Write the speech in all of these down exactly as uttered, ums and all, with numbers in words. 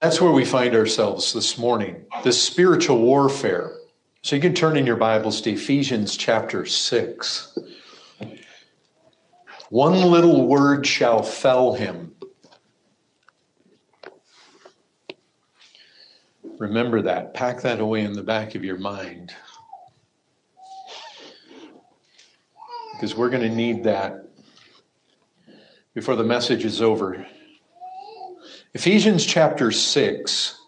That's where we find ourselves this morning, this spiritual warfare. So you can turn in your Bibles to Ephesians chapter six. One little word shall fell him. Remember that. Pack that away in the back of your mind. Because we're going to need that before the message is over. Ephesians chapter six.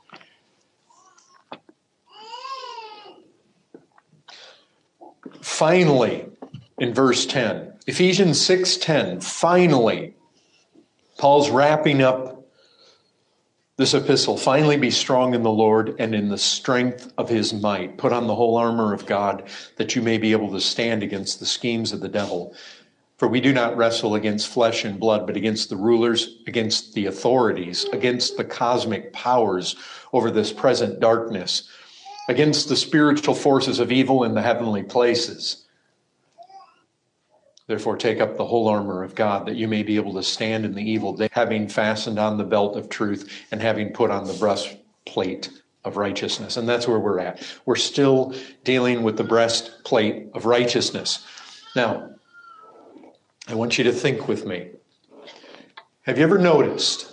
Finally, in verse ten. Ephesians six ten. Finally, Paul's wrapping up this epistle. Finally, be strong in the Lord and in the strength of his might. Put on the whole armor of God that you may be able to stand against the schemes of the devil. For we do not wrestle against flesh and blood, but against the rulers, against the authorities, against the cosmic powers over this present darkness, against the spiritual forces of evil in the heavenly places. Therefore, take up the whole armor of God, that you may be able to stand in the evil day, having fastened on the belt of truth and having put on the breastplate of righteousness. And that's where we're at. We're still dealing with the breastplate of righteousness. Now, I want you to think with me. Have you ever noticed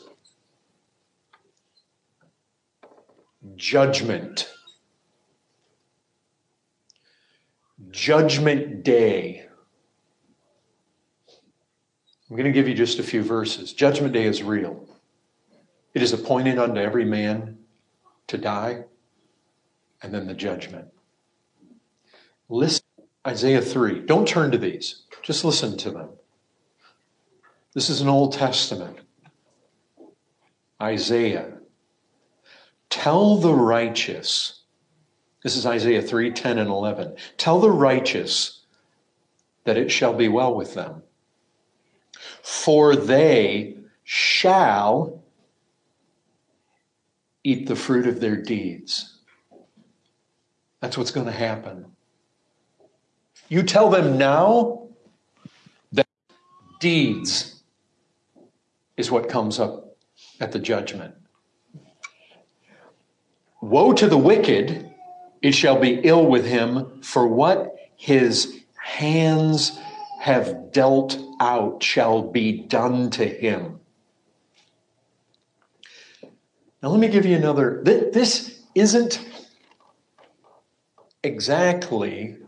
judgment? Judgment Day. I'm going to give you just a few verses. Judgment Day is real. It is appointed unto every man to die, and then the judgment. Listen, Isaiah three. Don't turn to these. Just listen to them. This is an Old Testament. Isaiah. Tell the righteous. This is Isaiah three, ten, and eleven. Tell the righteous that it shall be well with them. For they shall eat the fruit of their deeds. That's what's going to happen. You tell them now that deeds is what comes up at the judgment. Woe to the wicked, it shall be ill with him, for what his hands have dealt out shall be done to him. Now let me give you another. This isn't exactly,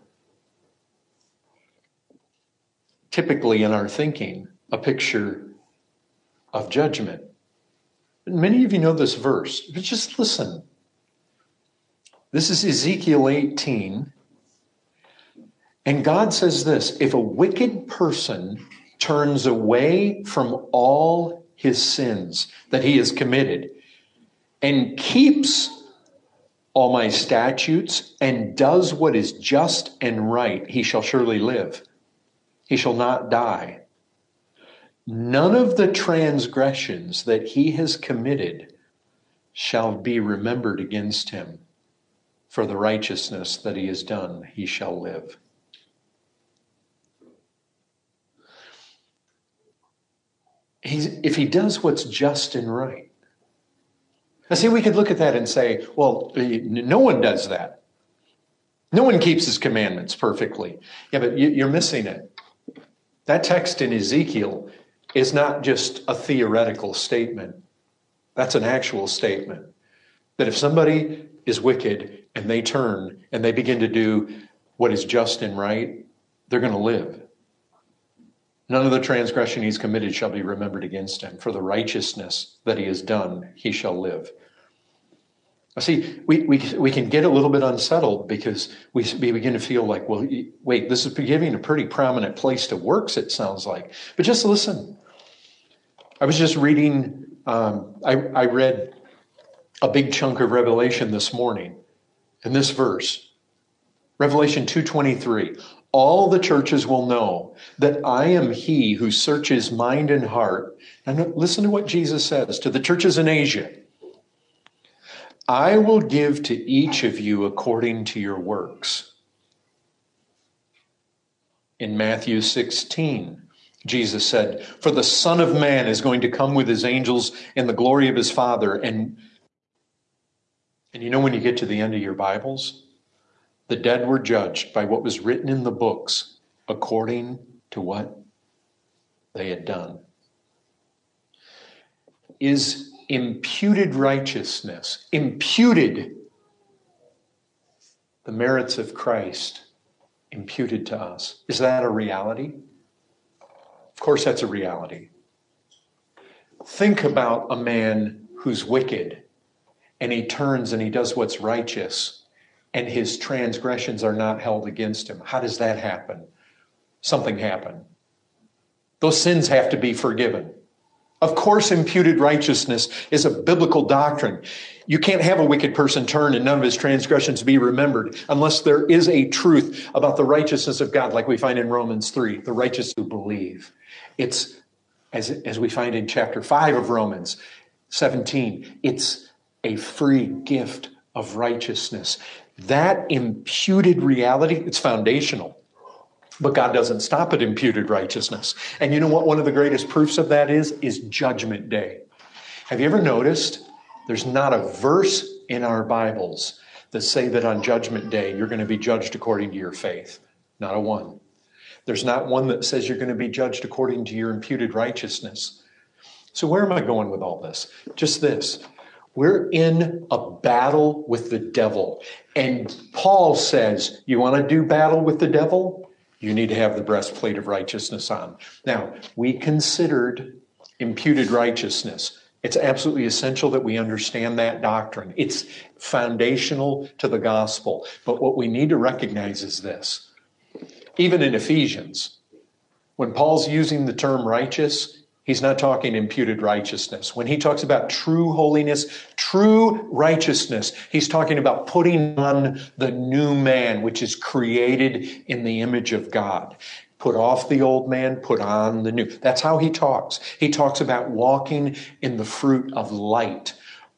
typically in our thinking, a picture of judgment. Many of you know this verse, but just listen. This is Ezekiel eighteen. And God says this: if a wicked person turns away from all his sins that he has committed and keeps all my statutes and does what is just and right, he shall surely live. He shall not die. None of the transgressions that he has committed shall be remembered against him. For the righteousness that he has done, he shall live. He's, if he does what's just and right. Now see, we could look at that and say, well, no one does that. No one keeps his commandments perfectly. Yeah, but you, you're missing it. That text in Ezekiel is not just a theoretical statement. That's an actual statement. That if somebody is wicked and they turn and they begin to do what is just and right, they're going to live. None of the transgression he's committed shall be remembered against him. For the righteousness that he has done, he shall live. Now see, we, we, we can get a little bit unsettled because we, we begin to feel like, well, wait, this is giving a pretty prominent place to works, it sounds like. But just listen. I was just reading, um, I, I read a big chunk of Revelation this morning. In this verse, Revelation two twenty-three, all the churches will know that I am he who searches mind and heart. And listen to what Jesus says to the churches in Asia. I will give to each of you according to your works. In Matthew sixteen, Jesus said, for the Son of Man is going to come with his angels in the glory of his Father, and And you know, when you get to the end of your Bibles, the dead were judged by what was written in the books according to what they had done. Is imputed righteousness, imputed the merits of Christ, imputed to us? Is that a reality? Of course, that's a reality. Think about a man who's wicked, and he turns and he does what's righteous, and his transgressions are not held against him. How does that happen? Something happened. Those sins have to be forgiven. Of course, imputed righteousness is a biblical doctrine. You can't have a wicked person turn and none of his transgressions be remembered unless there is a truth about the righteousness of God, like we find in Romans three, the righteous who believe. It's, as, as we find in chapter five of Romans seventeen, it's a free gift of righteousness. That imputed reality, it's foundational. But God doesn't stop at imputed righteousness. And you know what one of the greatest proofs of that is? Is Judgment Day. Have you ever noticed there's not a verse in our Bibles that say that on Judgment Day you're going to be judged according to your faith? Not a one. There's not one that says you're going to be judged according to your imputed righteousness. So where am I going with all this? Just this. We're in a battle with the devil. And Paul says, you want to do battle with the devil? You need to have the breastplate of righteousness on. Now, we considered imputed righteousness. It's absolutely essential that we understand that doctrine. It's foundational to the gospel. But what we need to recognize is this. Even in Ephesians, when Paul's using the term righteous, he's not talking imputed righteousness. When he talks about true holiness, true righteousness, he's talking about putting on the new man, which is created in the image of God. Put off the old man, put on the new. That's how he talks. He talks about walking in the fruit of light,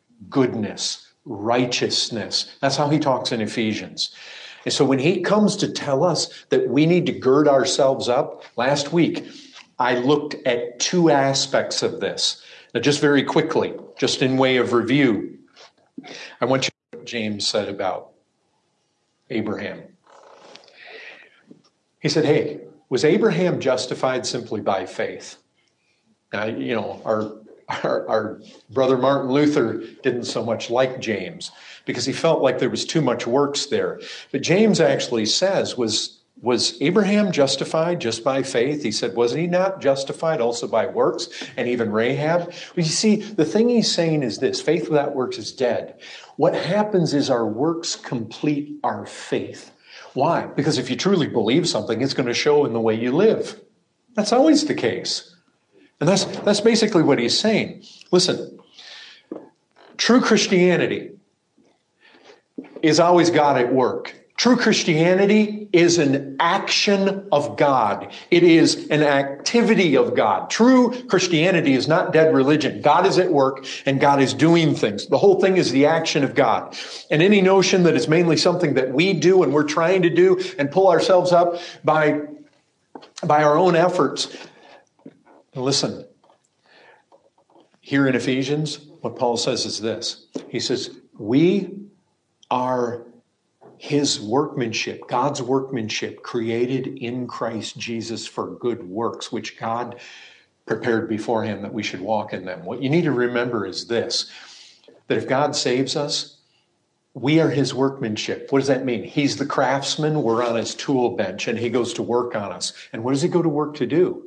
goodness, righteousness. That's how he talks in Ephesians. And so when he comes to tell us that we need to gird ourselves up, last week, I looked at two aspects of this. Now, just very quickly, just in way of review, I want you to know what James said about Abraham. He said, hey, was Abraham justified simply by faith? Now, you know, our, our, our brother Martin Luther didn't so much like James because he felt like there was too much works there. But James actually says, was Was Abraham justified just by faith? He said, wasn't he not justified also by works? And even Rahab? Well, you see, the thing he's saying is this: faith without works is dead. What happens is our works complete our faith. Why? Because if you truly believe something, it's going to show in the way you live. That's always the case. And that's, that's basically what he's saying. Listen, true Christianity is always God at work. True Christianity is an action of God. It is an activity of God. True Christianity is not dead religion. God is at work and God is doing things. The whole thing is the action of God. And any notion that it's mainly something that we do and we're trying to do and pull ourselves up by, by our own efforts. Listen, here in Ephesians, what Paul says is this. He says, we are His workmanship, God's workmanship, created in Christ Jesus for good works, which God prepared beforehand that we should walk in them. What you need to remember is this, that if God saves us, we are His workmanship. What does that mean? He's the craftsman, we're on His tool bench, and He goes to work on us. And what does He go to work to do?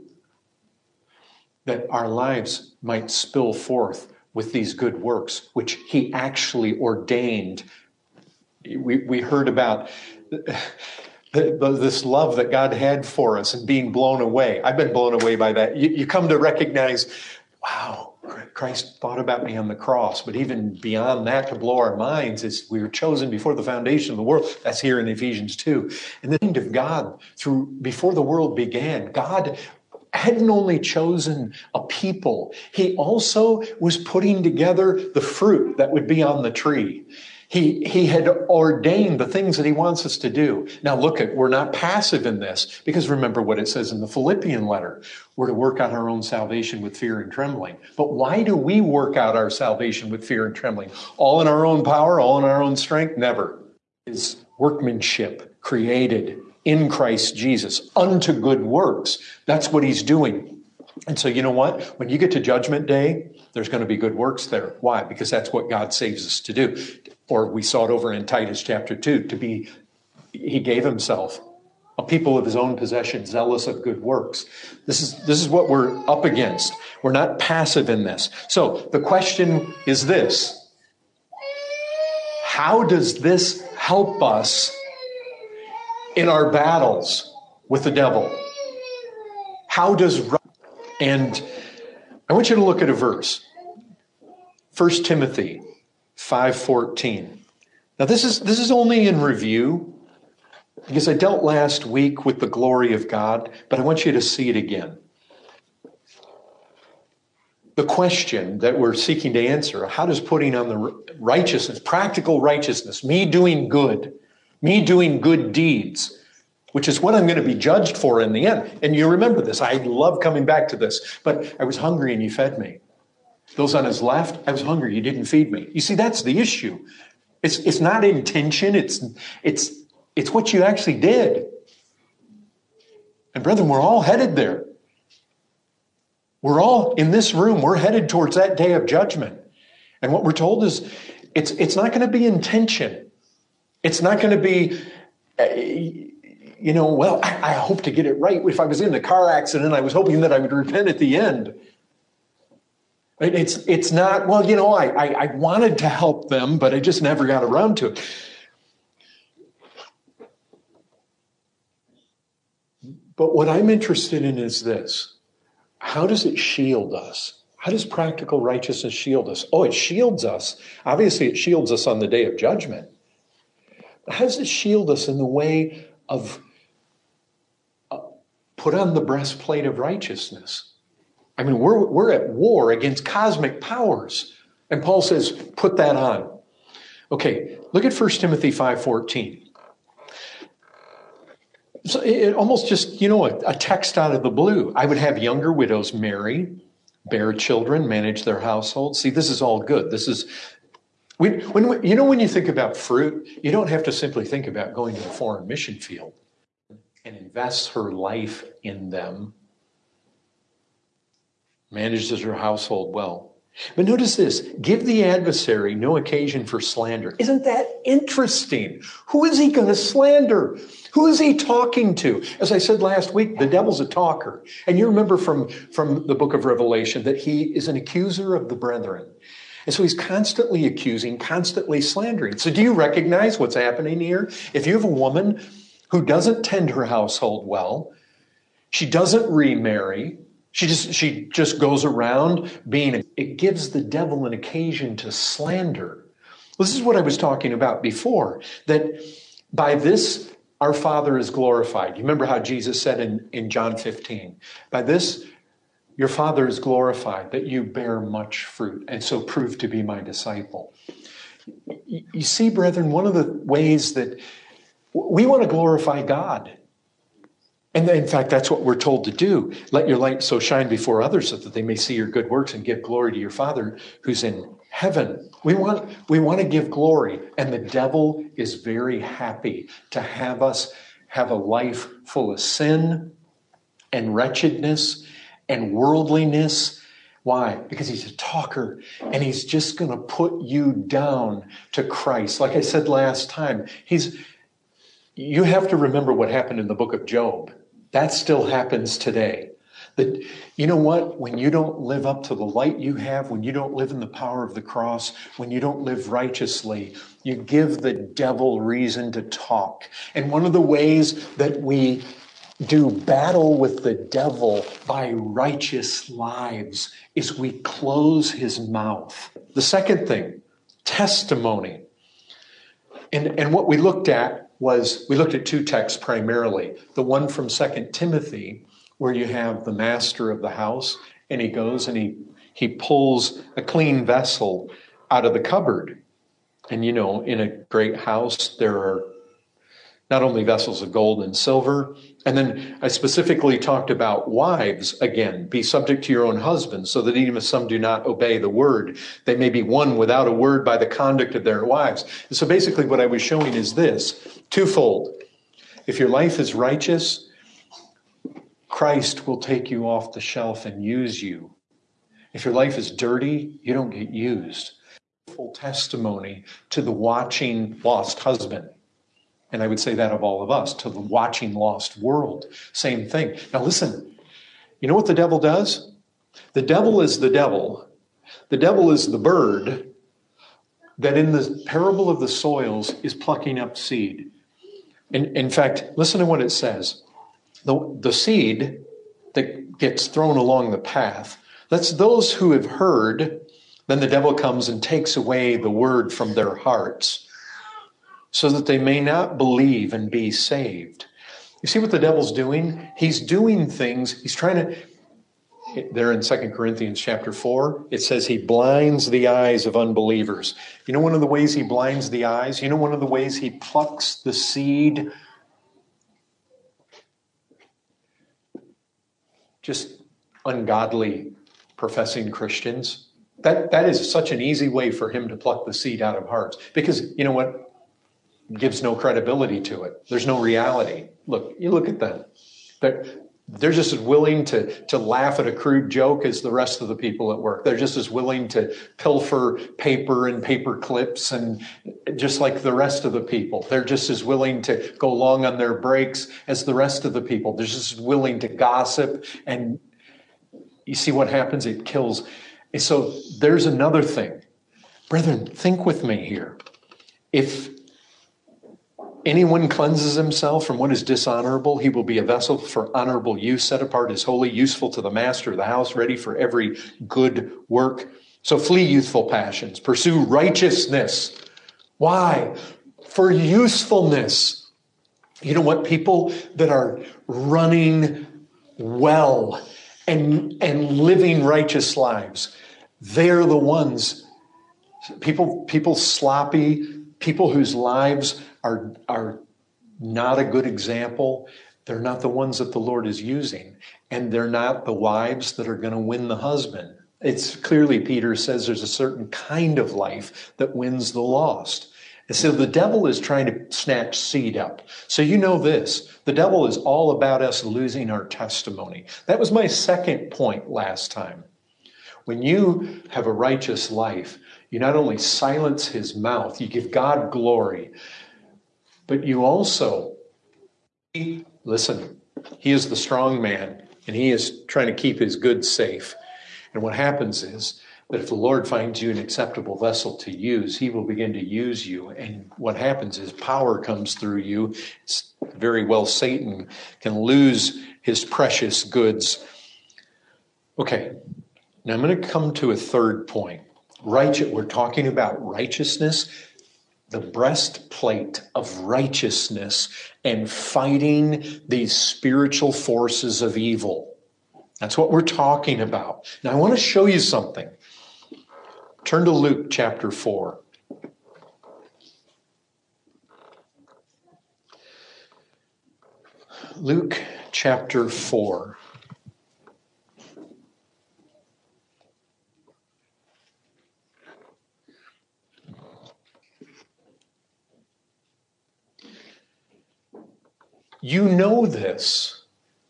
That our lives might spill forth with these good works, which He actually ordained. We we heard about the, the, this love that God had for us and being blown away. I've been blown away by that. You, you come to recognize, wow, Christ thought about me on the cross. But even beyond that, to blow our minds, is we were chosen before the foundation of the world. That's here in Ephesians two. And the mind of God, through before the world began, God hadn't only chosen a people, He also was putting together the fruit that would be on the tree. He, he had ordained the things that he wants us to do. Now look at, we're not passive in this, because remember what it says in the Philippian letter. We're to work out our own salvation with fear and trembling. But why do we work out our salvation with fear and trembling? All in our own power, all in our own strength? Never. It's workmanship created in Christ Jesus unto good works. That's what he's doing. And so you know what? When you get to Judgment Day, there's going to be good works there. Why? Because that's what God saves us to do. Or we saw it over in Titus chapter two, to be, he gave himself a people of his own possession, zealous of good works. This is, this is what we're up against. We're not passive in this. So the question is this: how does this help us in our battles with the devil? How does, and I want you to look at a verse. First Timothy five fourteen. Now this is this is only in review, because I dealt last week with the glory of God, but I want you to see it again. The question that we're seeking to answer: how does putting on the righteousness, practical righteousness, me doing good, me doing good deeds, which is what I'm going to be judged for in the end. And you remember this. I love coming back to this. But I was hungry and you fed me. Those on his left, I was hungry, you didn't feed me. You see, that's the issue. It's it's not intention, it's it's it's what you actually did. And brethren, we're all headed there. We're all in this room, we're headed towards that day of judgment. And what we're told is it's it's not going to be intention. It's not going to be, uh, you know, well, I, I hope to get it right. If I was in a car accident, I was hoping that I would repent at the end. It's it's not, well, you know, I, I, I wanted to help them, but I just never got around to it. But what I'm interested in is this: how does it shield us? How does practical righteousness shield us? Oh, it shields us. Obviously, it shields us on the day of judgment. But how does it shield us in the way of uh, put on the breastplate of righteousness? I mean, we're we're at war against cosmic powers. And Paul says, put that on. Okay, look at First Timothy five fourteen. So it almost just, you know, a, a text out of the blue. I would have younger widows marry, bear children, manage their household. See, this is all good. This is, when, when you know, when you think about fruit, you don't have to simply think about going to a foreign mission field and invest her life in them. Manages her household well. But notice this: give the adversary no occasion for slander. Isn't that interesting? Who is he going to slander? Who is he talking to? As I said last week, the devil's a talker. And you remember from, from the book of Revelation that he is an accuser of the brethren. And so he's constantly accusing, constantly slandering. So do you recognize what's happening here? If you have a woman who doesn't tend her household well, she doesn't remarry, She just she just goes around being, it gives the devil an occasion to slander. This is what I was talking about before, that by this our Father is glorified. You remember how Jesus said in, in John fifteen, by this your Father is glorified, that you bear much fruit, and so prove to be my disciple. You see, brethren, one of the ways that we want to glorify God. And in fact, that's what we're told to do. Let your light so shine before others so that they may see your good works and give glory to your Father who's in heaven. We want, we want to give glory. And the devil is very happy to have us have a life full of sin and wretchedness and worldliness. Why? Because he's a talker, and he's just going to put you down to Christ. Like I said last time, he's, you have to remember what happened in the book of Job. That still happens today. That, you know what? When you don't live up to the light you have, when you don't live in the power of the cross, when you don't live righteously, you give the devil reason to talk. And one of the ways that we do battle with the devil by righteous lives is we close his mouth. The second thing, testimony. And, and what we looked at was, we looked at two texts primarily. The one from Second Timothy, where you have the master of the house, and he goes and he, he pulls a clean vessel out of the cupboard. And you know, in a great house, there are not only vessels of gold and silver, and then I specifically talked about wives, again, be subject to your own husbands, so that even if some do not obey the word, they may be won without a word by the conduct of their wives. And so basically what I was showing is this, twofold. If your life is righteous, Christ will take you off the shelf and use you. If your life is dirty, you don't get used. Full testimony to the watching lost husband. And I would say that of all of us, to the watching lost world. Same thing. Now listen, you know what the devil does? The devil is the devil. The devil is the bird that in the parable of the soils is plucking up seed. In, in fact, listen to what it says. The, the seed that gets thrown along the path, that's those who have heard. Then the devil comes and takes away the word from their hearts, so that they may not believe and be saved. You see what the devil's doing? He's doing things, he's trying to, there in Second Corinthians chapter four, it says he blinds the eyes of unbelievers. You know one of the ways he blinds the eyes? You know one of the ways he plucks the seed? Just ungodly professing Christians. That, that is such an easy way for him to pluck the seed out of hearts. Because, you know what? Gives no credibility to it. There's no reality. Look, you look at them. They're, they're just as willing to, to laugh at a crude joke as the rest of the people at work. They're just as willing to pilfer paper and paper clips and just like the rest of the people. They're just as willing to go long on their breaks as the rest of the people. They're just as willing to gossip. And you see what happens? It kills. And so there's another thing. Brethren, think with me here. If anyone cleanses himself from what is dishonorable, he will be a vessel for honorable use, set apart as holy, useful to the master of the house, ready for every good work. So flee youthful passions. Pursue righteousness. Why? For usefulness. You know what? People that are running well and, and living righteous lives, they're the ones, people, people sloppy, people whose lives are, are not a good example. They're not the ones that the Lord is using. And they're not the wives that are going to win the husband. It's clearly, Peter says, there's a certain kind of life that wins the lost. And so the devil is trying to snatch seed up. So you know this, the devil is all about us losing our testimony. That was my second point last time. When you have a righteous life, you not only silence his mouth, you give God glory, but you also, listen, he is the strong man, and he is trying to keep his goods safe. And what happens is that if the Lord finds you an acceptable vessel to use, he will begin to use you. And what happens is power comes through you. It's very well Satan can lose his precious goods. Okay, now I'm going to come to a third point. Righteous, we're talking about righteousness, the breastplate of righteousness, and fighting these spiritual forces of evil. That's what we're talking about. Now I want to show you something. Turn to Luke chapter four. Luke chapter four. You know this,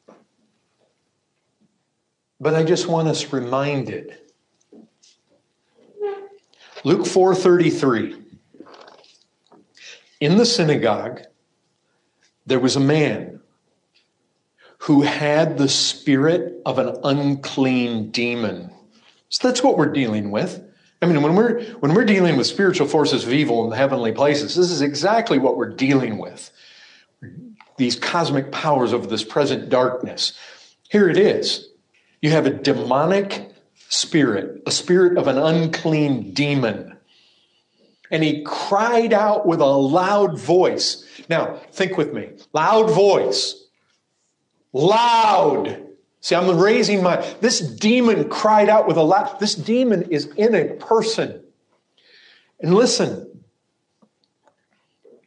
but I just want us reminded. Luke four thirty-three. In the synagogue, there was a man who had the spirit of an unclean demon. So that's what we're dealing with. I mean, when we're when we're dealing with spiritual forces of evil in the heavenly places, this is exactly what we're dealing with. These cosmic powers of this present darkness. Here it is. You have a demonic spirit, a spirit of an unclean demon. And he cried out with a loud voice. Now, think with me. Loud voice. Loud. See, I'm raising my... This demon cried out with a loud... This demon is in a person. And listen,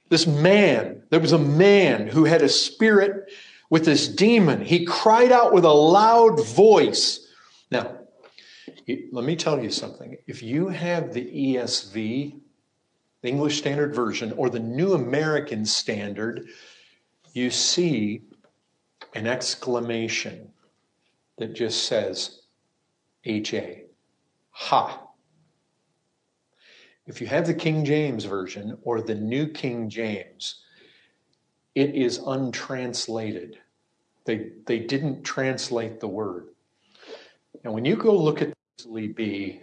This man, there was a man who had a spirit with this demon. He cried out with a loud voice. Now, let me tell you something. If you have the E S V, the English Standard Version, or the New American Standard, you see an exclamation that just says H A, ha. If you have the King James Version or the New King James, it is untranslated. They, they didn't translate the word. And when you go look at this, it'll be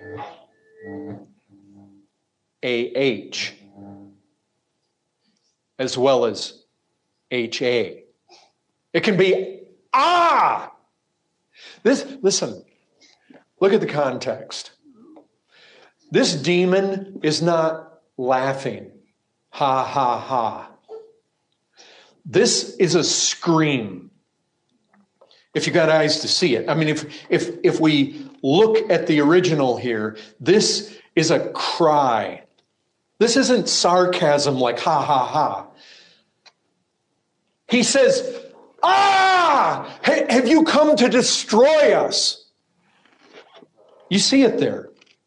A H as well as H A. It can be ah. This, listen, look at the context. This demon is not laughing, ha, ha, ha. This is a scream. If you got eyes to see it. I mean, if, if, if we look at the original here, this is a cry. This isn't sarcasm like ha, ha, ha. He says, ah, have you come to destroy us? You see it there.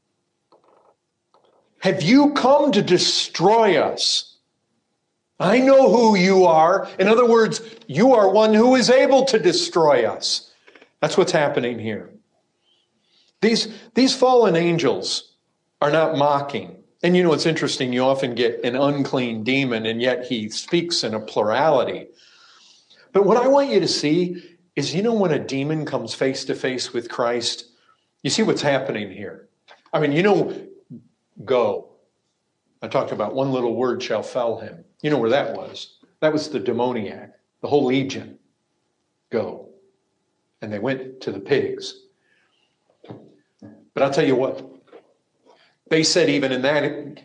Have you come to destroy us? I know who you are. In other words, you are one who is able to destroy us. That's what's happening here. These, these fallen angels are not mocking. And you know, it's interesting. You often get an unclean demon, and yet he speaks in a plurality. But what I want you to see is, you know, when a demon comes face to face with Christ, you see what's happening here. I mean, you know, go. I talked about one little word shall fell him. You know where that was. That was the demoniac, the whole legion. Go. And they went to the pigs. But I'll tell you what. They said even in that,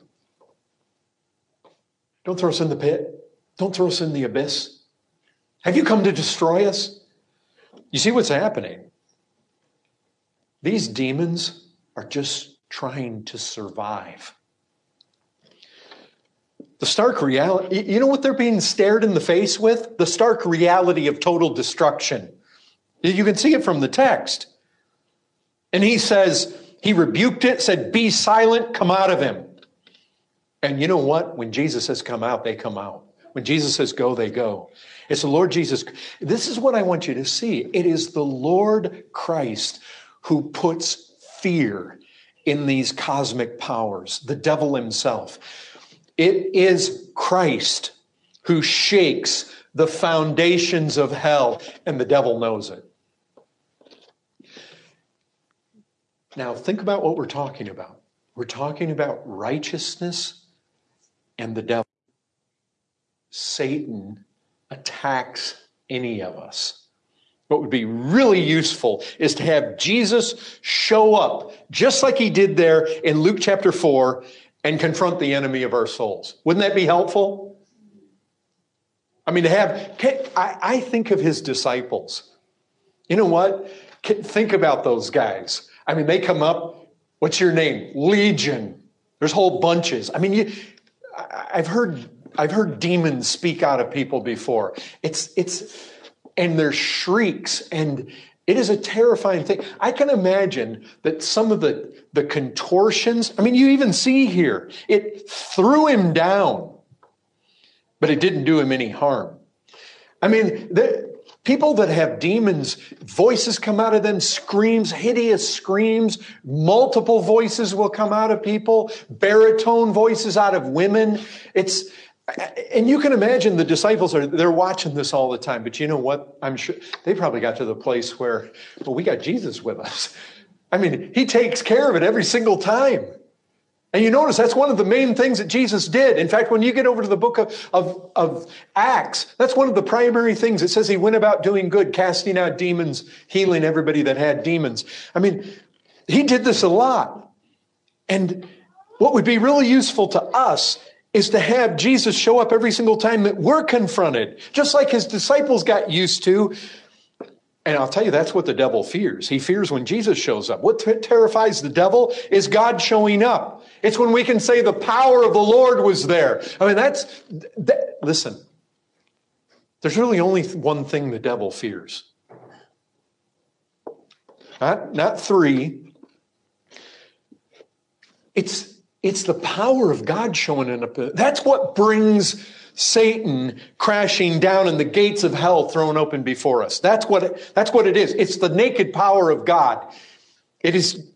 don't throw us in the pit. Don't throw us in the abyss. Have you come to destroy us? You see what's happening? These demons are just trying to survive. The stark reality, you know what they're being stared in the face with? The stark reality of total destruction. You can see it from the text. And he says, he rebuked it, said, be silent, come out of him. And you know what? When Jesus says come out, they come out. When Jesus says go, they go. It's the Lord Jesus. This is what I want you to see. It is the Lord Christ who puts fear in these cosmic powers, the devil himself. It is Christ who shakes the foundations of hell, and the devil knows it. Now, think about what we're talking about. We're talking about righteousness and the devil. Satan attacks any of us. What would be really useful is to have Jesus show up, just like he did there in Luke chapter four, and confront the enemy of our souls. Wouldn't that be helpful? I mean, to have, I, I think of his disciples. You know what? Think about those guys. I mean, they come up, what's your name? Legion. There's whole bunches. I mean, you, I've heard, I've heard demons speak out of people before. It's, it's, and there's shrieks, and it is a terrifying thing. I can imagine that some of the, the contortions, I mean, you even see here, it threw him down, but it didn't do him any harm. I mean, the people that have demons, voices come out of them, screams, hideous screams, multiple voices will come out of people, baritone voices out of women. It's, and you can imagine the disciples are, they're watching this all the time. But you know what? I'm sure they probably got to the place where, well, we got Jesus with us. I mean, he takes care of it every single time. And you notice that's one of the main things that Jesus did. In fact, when you get over to the book of, of, of Acts, that's one of the primary things. It says he went about doing good, casting out demons, healing everybody that had demons. I mean, he did this a lot. And what would be really useful to us is to have Jesus show up every single time that we're confronted, just like his disciples got used to. And I'll tell you, that's what the devil fears. He fears when Jesus shows up. What t- terrifies the devil is God showing up. It's when we can say the power of the Lord was there. I mean, that's, that, listen, there's really only one thing the devil fears. Not, not three. It's, it's the power of God showing up. That's what brings Satan crashing down and the gates of hell thrown open before us. That's what it, that's what it is. It's the naked power of God. It is,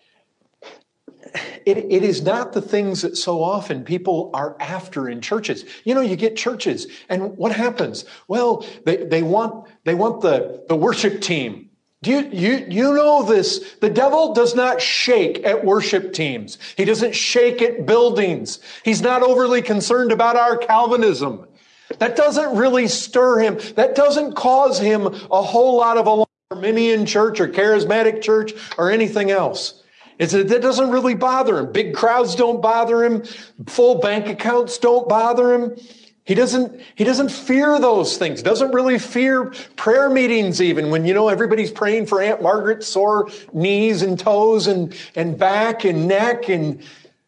it, it is not the things that so often people are after in churches. You know, you get churches, and what happens? Well, they, they want they want the, the worship team. Do you, you, you know this? The devil does not shake at worship teams. He doesn't shake at buildings. He's not overly concerned about our Calvinism. That doesn't really stir him. That doesn't cause him a whole lot of alarm. Arminian church or charismatic church or anything else. It's, that doesn't really bother him. Big crowds don't bother him. Full bank accounts don't bother him. He doesn't, he doesn't fear those things. Doesn't really fear prayer meetings even when, you know, everybody's praying for Aunt Margaret's sore knees and toes and, and back and neck. And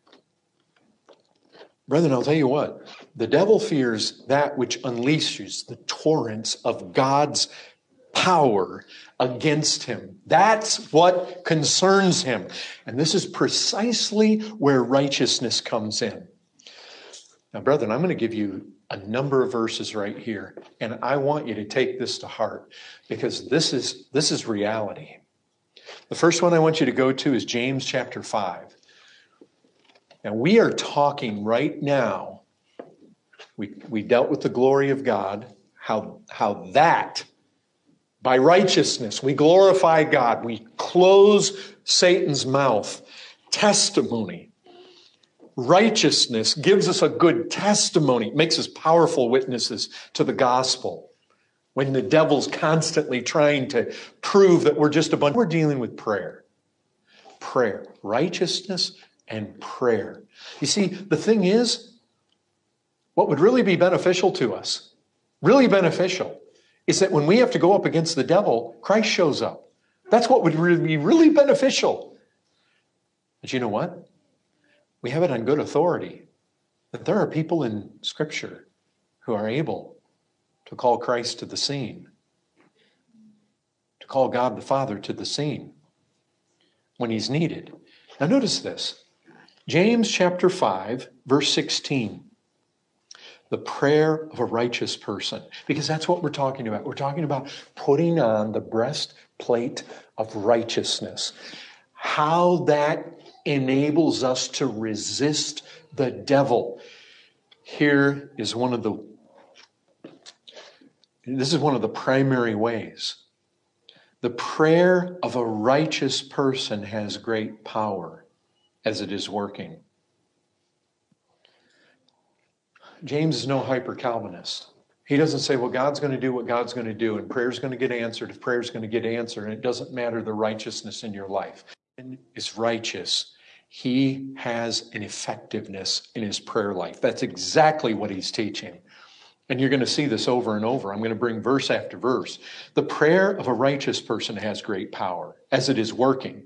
brethren, I'll tell you what, the devil fears that which unleashes the torrents of God's power against him. That's what concerns him. And this is precisely where righteousness comes in. Now, brethren, I'm going to give you a number of verses right here, and I want you to take this to heart because this is this is reality. The first one I want you to go to is James chapter five. Now, we are talking right now, we, we dealt with the glory of God, how, how that, by righteousness, we glorify God, we close Satan's mouth. Testimony. Righteousness gives us a good testimony. It makes us powerful witnesses to the gospel. When the devil's constantly trying to prove that we're just a bunch. We're dealing with prayer. Prayer. Righteousness and prayer. You see, the thing is, what would really be beneficial to us, really beneficial, is that when we have to go up against the devil, Christ shows up. That's what would really be really beneficial. But you know what? We have it on good authority that there are people in Scripture who are able to call Christ to the scene, to call God the Father to the scene when he's needed. Now notice this. James chapter five, verse sixteen. The prayer of a righteous person. Because that's what we're talking about. We're talking about putting on the breastplate of righteousness. How that enables us to resist the devil. Here is one of the, this is one of the primary ways. The prayer of a righteous person has great power as it is working. James is no hyper-Calvinist. He doesn't say, well, God's going to do what God's going to do, and prayer's going to get answered if prayer's going to get answered, and it doesn't matter the righteousness in your life. Is righteous. He has an effectiveness in his prayer life. That's exactly what he's teaching. And you're going to see this over and over. I'm going to bring verse after verse. The prayer of a righteous person has great power as it is working.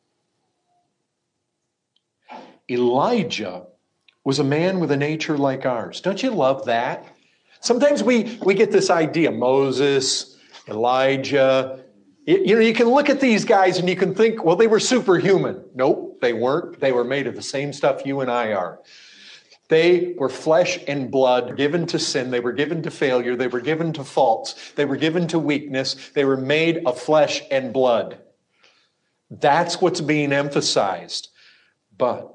Elijah was a man with a nature like ours. Don't you love that? Sometimes we, we get this idea, Moses, Elijah. You know, you can look at these guys and you can think, well, they were superhuman. Nope, they weren't. They were made of the same stuff you and I are. They were flesh and blood, given to sin. They were given to failure. They were given to faults. They were given to weakness. They were made of flesh and blood. That's what's being emphasized. But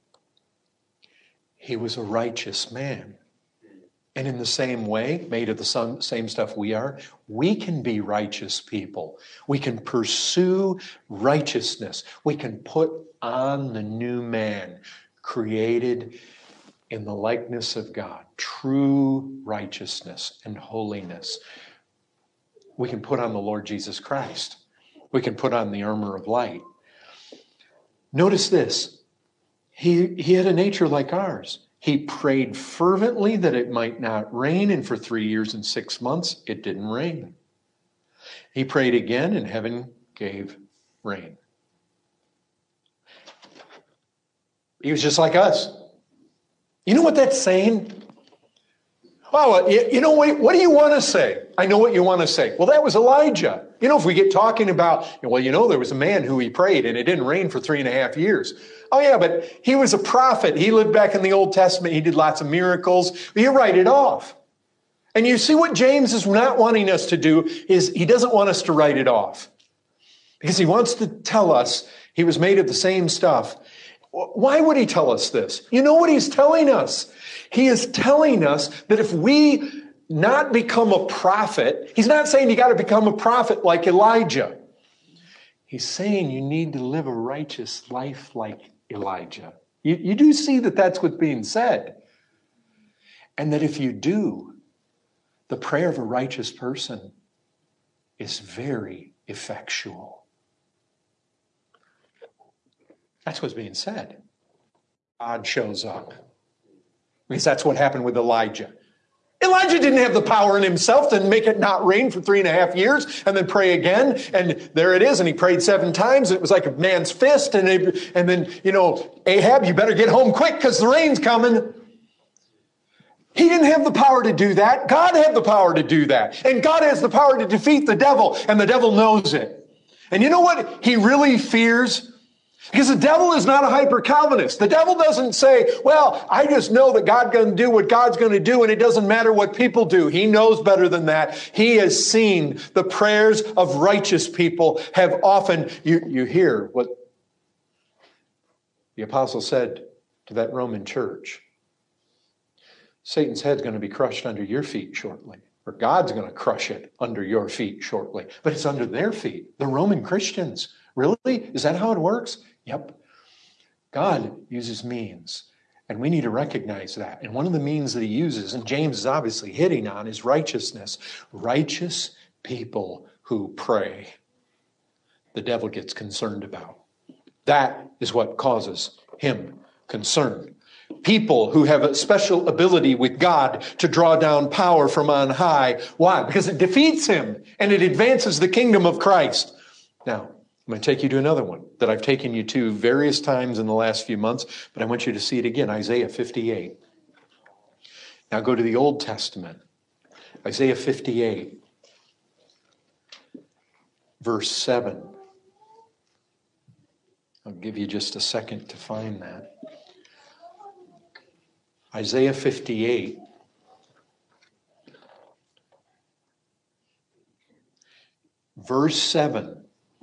he was a righteous man. And in the same way, made of the same stuff we are, we can be righteous people. We can pursue righteousness. We can put on the new man, created in the likeness of God, true righteousness and holiness. We can put on the Lord Jesus Christ. We can put on the armor of light. Notice this. He, he had a nature like ours. He prayed fervently that it might not rain, and for three years and six months, it didn't rain. He prayed again, and heaven gave rain. He was just like us. You know what that's saying? Oh, you know, wait, what do you want to say? I know what you want to say. Well, that was Elijah. You know, if we get talking about, well, you know, there was a man who he prayed and it didn't rain for three and a half years. Oh, yeah, but he was a prophet. He lived back in the Old Testament. He did lots of miracles. You write it off. And you see what James is not wanting us to do is he doesn't want us to write it off. Because he wants to tell us he was made of the same stuff. Why would he tell us this? You know what he's telling us? He is telling us that if we not become a prophet, he's not saying you got to become a prophet like Elijah. He's saying you need to live a righteous life like Elijah. You, you do see that that's what's being said. And that if you do, the prayer of a righteous person is very effectual. That's what's being said. God shows up. Because that's what happened with Elijah. Elijah didn't have the power in himself to make it not rain for three and a half years and then pray again. And there it is. And he prayed seven times. It was like a man's fist. And, it, and then, you know, Ahab, you better get home quick because the rain's coming. He didn't have the power to do that. God had the power to do that. And God has the power to defeat the devil. And the devil knows it. And you know what he really fears? Because the devil is not a hyper-Calvinist. The devil doesn't say, well, I just know that God's going to do what God's going to do, and it doesn't matter what people do. He knows better than that. He has seen the prayers of righteous people have often, you, you hear what the apostle said to that Roman church. Satan's head's going to be crushed under your feet shortly. Or God's going to crush it under your feet shortly. But it's under their feet. The Roman Christians. Really? Is that how it works? Yep. God uses means. And we need to recognize that. And one of the means that he uses, and James is obviously hitting on, is righteousness. Righteous people who pray, the devil gets concerned about. That is what causes him concern. People who have a special ability with God to draw down power from on high. Why? Because it defeats him and it advances the kingdom of Christ. Now, I'm going to take you to another one that I've taken you to various times in the last few months, but I want you to see it again, Isaiah fifty-eight. Now go to the Old Testament, Isaiah fifty-eight, verse seven. I'll give you just a second to find that. Isaiah fifty-eight, verse seven.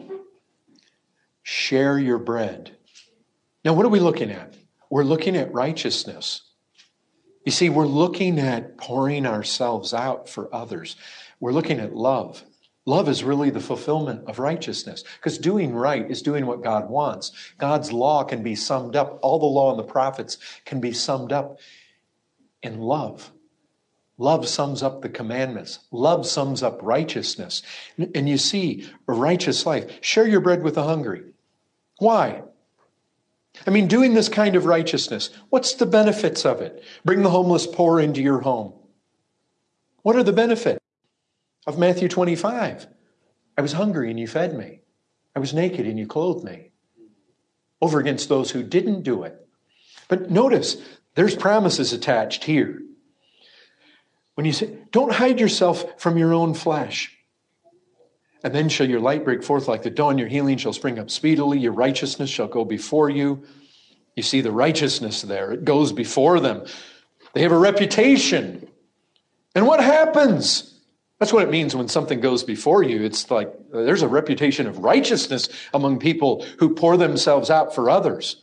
Share your bread. Now, what are we looking at? We're looking at righteousness. You see, we're looking at pouring ourselves out for others. We're looking at love. Love is really the fulfillment of righteousness, because doing right is doing what God wants. God's law can be summed up. All the law and the prophets can be summed up in love. Love sums up the commandments. Love sums up righteousness. And you see, a righteous life. Share your bread with the hungry. Why? I mean, doing this kind of righteousness, what's the benefits of it? Bring the homeless poor into your home. What are the benefits of Matthew twenty-five? I was hungry and you fed me. I was naked and you clothed me. Over against those who didn't do it. But notice, there's promises attached here. When you say, don't hide yourself from your own flesh. And then shall your light break forth like the dawn. Your healing shall spring up speedily. Your righteousness shall go before you. You see the righteousness there. It goes before them. They have a reputation. And what happens? That's what it means when something goes before you. It's like there's a reputation of righteousness among people who pour themselves out for others.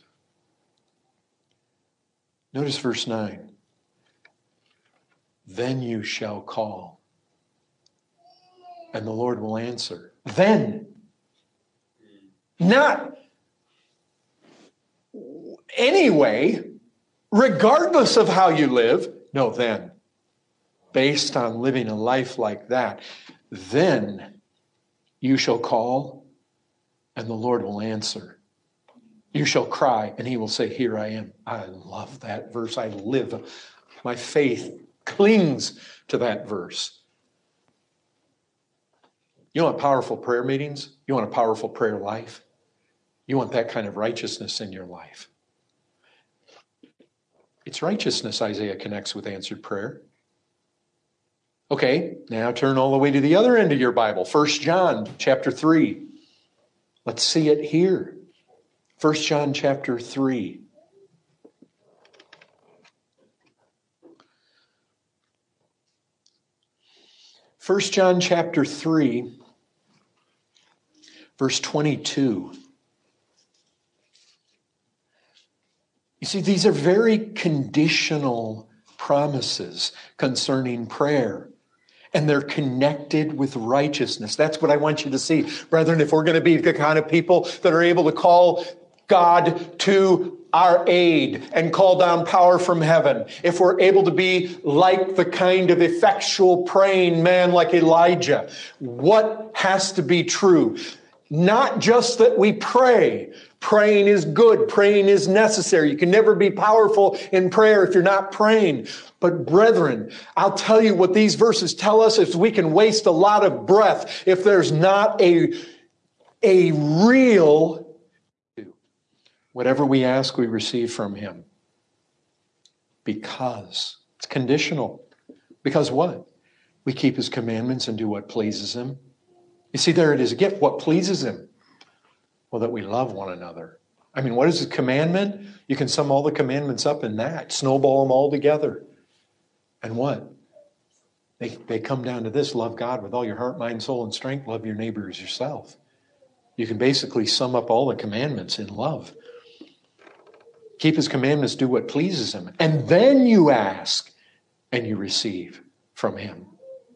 Notice verse nine. Then you shall call, and the Lord will answer. Then. Not anyway, regardless of how you live. No, then. Based on living a life like that, then you shall call, and the Lord will answer. You shall cry, and he will say, here I am. I love that verse. I live. My faith clings to that verse. You want powerful prayer meetings? You want a powerful prayer life? You want that kind of righteousness in your life. It's righteousness Isaiah connects with answered prayer. Okay, now turn all the way to the other end of your Bible, First John chapter three. Let's see it here. First John chapter three. First John chapter three, verse twenty-two. You see, these are very conditional promises concerning prayer. And they're connected with righteousness. That's what I want you to see. Brethren, if we're going to be the kind of people that are able to call God to our aid and call down power from heaven, if we're able to be like the kind of effectual praying man like Elijah, what has to be true? Not just that we pray. Praying is good. Praying is necessary. You can never be powerful in prayer if you're not praying. But brethren, I'll tell you what these verses tell us is we can waste a lot of breath if there's not a, a real, whatever we ask, we receive from him. Because it's conditional. Because what? We keep his commandments and do what pleases him. You see, there it is again. What pleases him? Well, that we love one another. I mean, what is the commandment? You can sum all the commandments up in that. Snowball them all together. And what? They, they come down to this: love God with all your heart, mind, soul, and strength. Love your neighbor as yourself. You can basically sum up all the commandments in love. Keep his commandments, do what pleases him. And then you ask and you receive from him.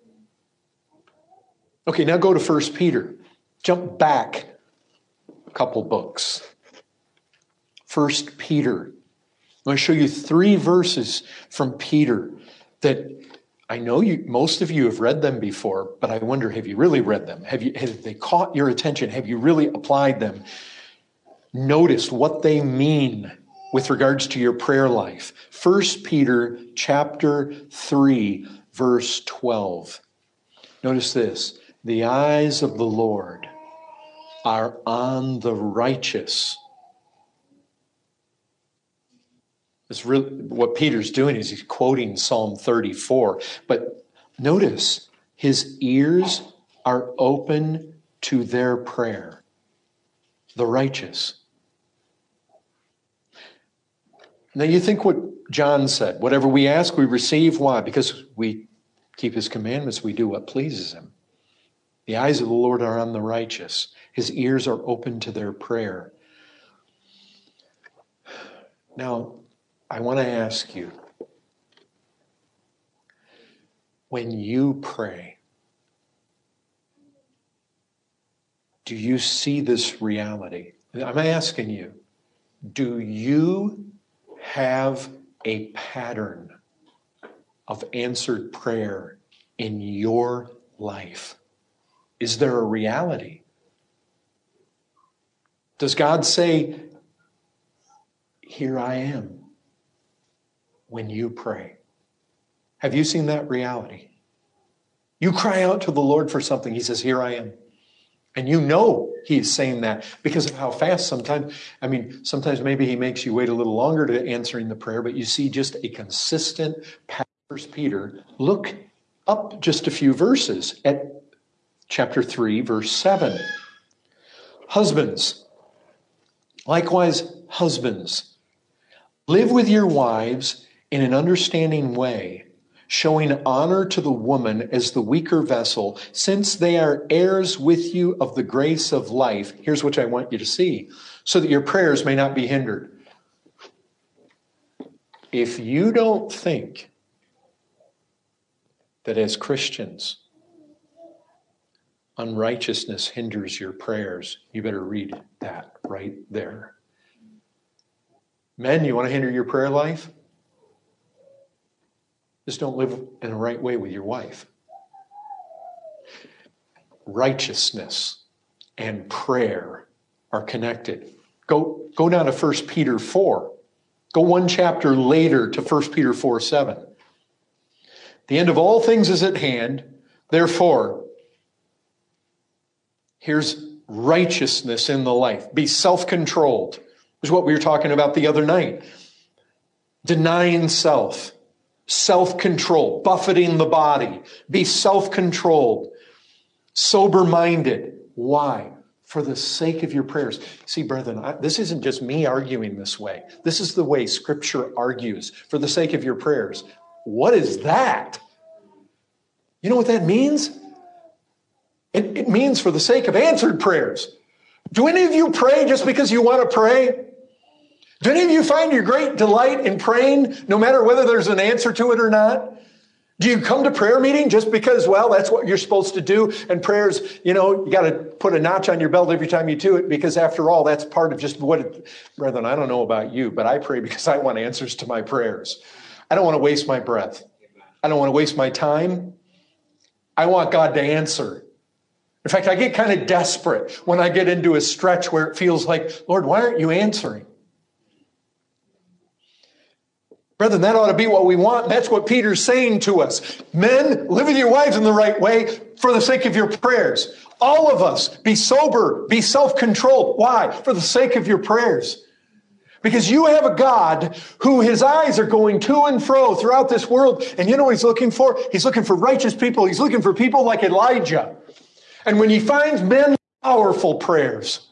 Okay, now go to First Peter. Jump back a couple books. First Peter. I'm going to show you three verses from Peter that I know you, most of you have read them before, but I wonder, have you really read them? Have you, have they caught your attention? Have you really applied them? Noticed what they mean with regards to your prayer life. First Peter chapter three, verse twelve. Notice this: the eyes of the Lord are on the righteous. It's really, what Peter's doing is he's quoting Psalm thirty-four. But notice, his ears are open to their prayer. The righteous. Now you think what John said. Whatever we ask, we receive. Why? Because we keep his commandments. We do what pleases him. The eyes of the Lord are on the righteous. His ears are open to their prayer. Now, I want to ask you, when you pray, do you see this reality? I'm asking you, do you have a pattern of answered prayer in your life? Is there a reality? Does God say, "Here I am," when you pray? Have you seen that reality? You cry out to the Lord for something. He says, "Here I am." And you know he's saying that because of how fast sometimes, I mean, sometimes maybe he makes you wait a little longer to answering the prayer, but you see just a consistent pattern. First Peter, look up just a few verses at chapter three, verse seven. Husbands, likewise husbands, live with your wives in an understanding way, showing honor to the woman as the weaker vessel, since they are heirs with you of the grace of life. Here's what I want you to see, so that your prayers may not be hindered. If you don't think that as Christians, unrighteousness hinders your prayers, you better read that right there. Men, you want to hinder your prayer life? Just don't live in the right way with your wife. Righteousness and prayer are connected. Go, go down to First Peter four. Go one chapter later to First Peter four seven. The end of all things is at hand. Therefore, Here's righteousness in the life. Be self-controlled. This is what we were talking about the other night. Denying self. Self-control. Buffeting the body. Be self-controlled. Sober-minded. Why? For the sake of your prayers. See, brethren, I, this isn't just me arguing this way. This is the way Scripture argues. For the sake of your prayers. What is that? You know what that means? It, it means for the sake of answered prayers. Do any of you pray just because you want to pray? Do any of you find your great delight in praying, no matter whether there's an answer to it or not? Do you come to prayer meeting just because, well, that's what you're supposed to do? And prayers, you know, you got to put a notch on your belt every time you do it, because after all, that's part of just what it, brethren, I don't know about you, but I pray because I want answers to my prayers. I don't want to waste my breath. I don't want to waste my time. I want God to answer. In fact, I get kind of desperate when I get into a stretch where it feels like, Lord, why aren't you answering? Brethren, that ought to be what we want. That's what Peter's saying to us. Men, live with your wives in the right way for the sake of your prayers. All of us, be sober, be self-controlled. Why? For the sake of your prayers. Because you have a God who his eyes are going to and fro throughout this world. And you know what he's looking for? He's looking for righteous people. He's looking for people like Elijah. And when he finds men, powerful prayers,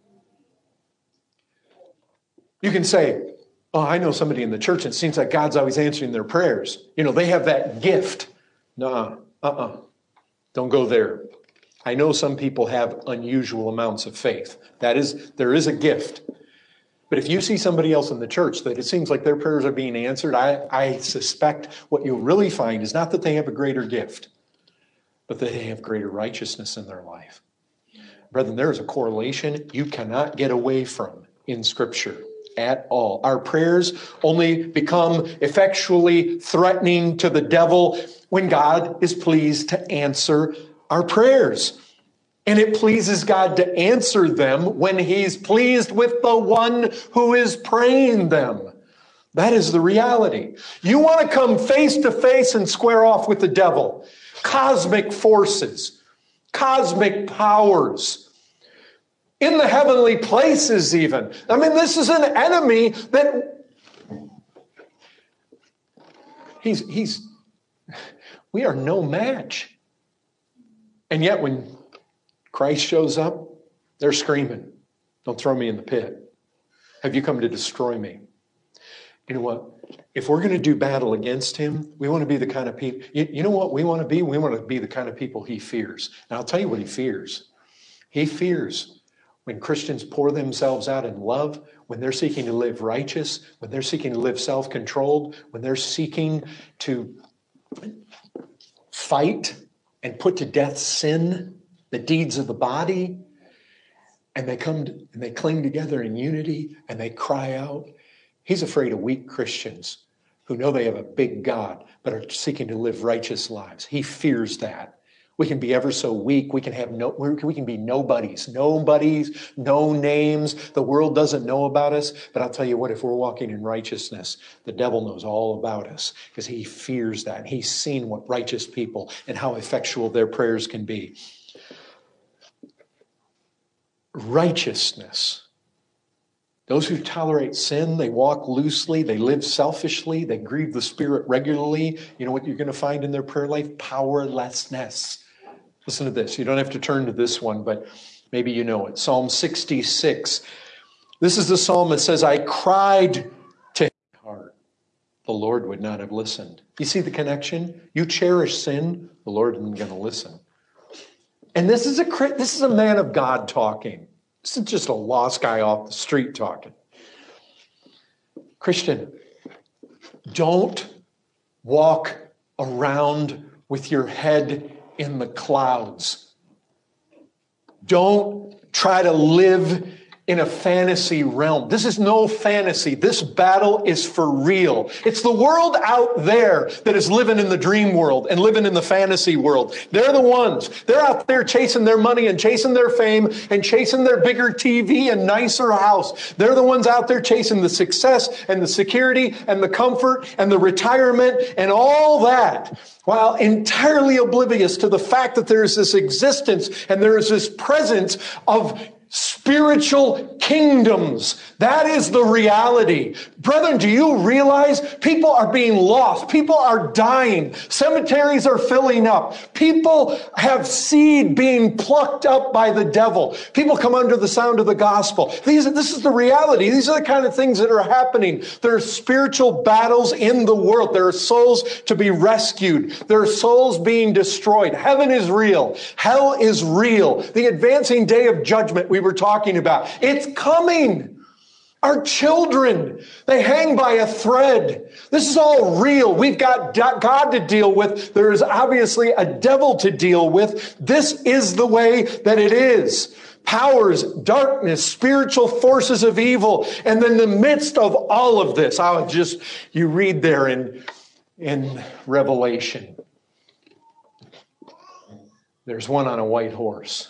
you can say, oh, I know somebody in the church, and it seems like God's always answering their prayers. You know, they have that gift. No, uh-uh. Don't go there. I know some people have unusual amounts of faith. That is, there is a gift. But if you see somebody else in the church that it seems like their prayers are being answered, I, I suspect what you'll really find is not that they have a greater gift, but that they have greater righteousness in their life. Brethren, there is a correlation you cannot get away from in Scripture at all. Our prayers only become effectually threatening to the devil when God is pleased to answer our prayers. And it pleases God to answer them when he's pleased with the one who is praying them. That is the reality. You want to come face to face and square off with the devil. Cosmic forces, cosmic powers, in the heavenly places even. I mean, this is an enemy that he's, he's, we are no match. And yet when Christ shows up, they're screaming, don't throw me in the pit. Have you come to destroy me? You know what? If we're going to do battle against him, we want to be the kind of people, you, you know what we want to be? We want to be the kind of people he fears. And I'll tell you what he fears. He fears when Christians pour themselves out in love, when they're seeking to live righteous, when they're seeking to live self-controlled, when they're seeking to fight and put to death sin, the deeds of the body, and they come to, and they cling together in unity and they cry out. He's afraid of weak Christians who know they have a big God but are seeking to live righteous lives. He fears that. We can be ever so weak. We can have no, we can be nobodies, nobodies, no names. The world doesn't know about us. But I'll tell you what, if we're walking in righteousness, the devil knows all about us because he fears that. He's seen what righteous people and how effectual their prayers can be. Righteousness. Those who tolerate sin, they walk loosely, they live selfishly, they grieve the Spirit regularly. You know what you're going to find in their prayer life? Powerlessness. Listen to this. You don't have to turn to this one, but maybe you know it. Psalm sixty-six. This is the psalm that says, I cried to his heart. The Lord would not have listened. You see the connection? You cherish sin, the Lord isn't going to listen. And this is a this is a man of God talking. This is just a lost guy off the street talking. Christian, don't walk around with your head in the clouds. Don't try to live in a fantasy realm. This is no fantasy. This battle is for real. It's the world out there that is living in the dream world and living in the fantasy world. They're the ones. They're out there chasing their money and chasing their fame and chasing their bigger T V and nicer house. They're the ones out there chasing the success and the security and the comfort and the retirement and all that, while entirely oblivious to the fact that there is this existence and there is this presence of spiritual kingdoms. That is the reality. Brethren, do you realize people are being lost? People are dying. Cemeteries are filling up. People have seed being plucked up by the devil. People come under the sound of the gospel. These, this is the reality. These are the kind of things that are happening. There are spiritual battles in the world. There are souls to be rescued. There are souls being destroyed. Heaven is real. Hell is real. The advancing day of judgment we were talking about. It's coming. Our children, they hang by a thread. This is all real. We've got God to deal with. There is obviously a devil to deal with. This is the way that it is. Powers, darkness, spiritual forces of evil. And in the midst of all of this, I would just, you read there in, in Revelation, there's one on a white horse.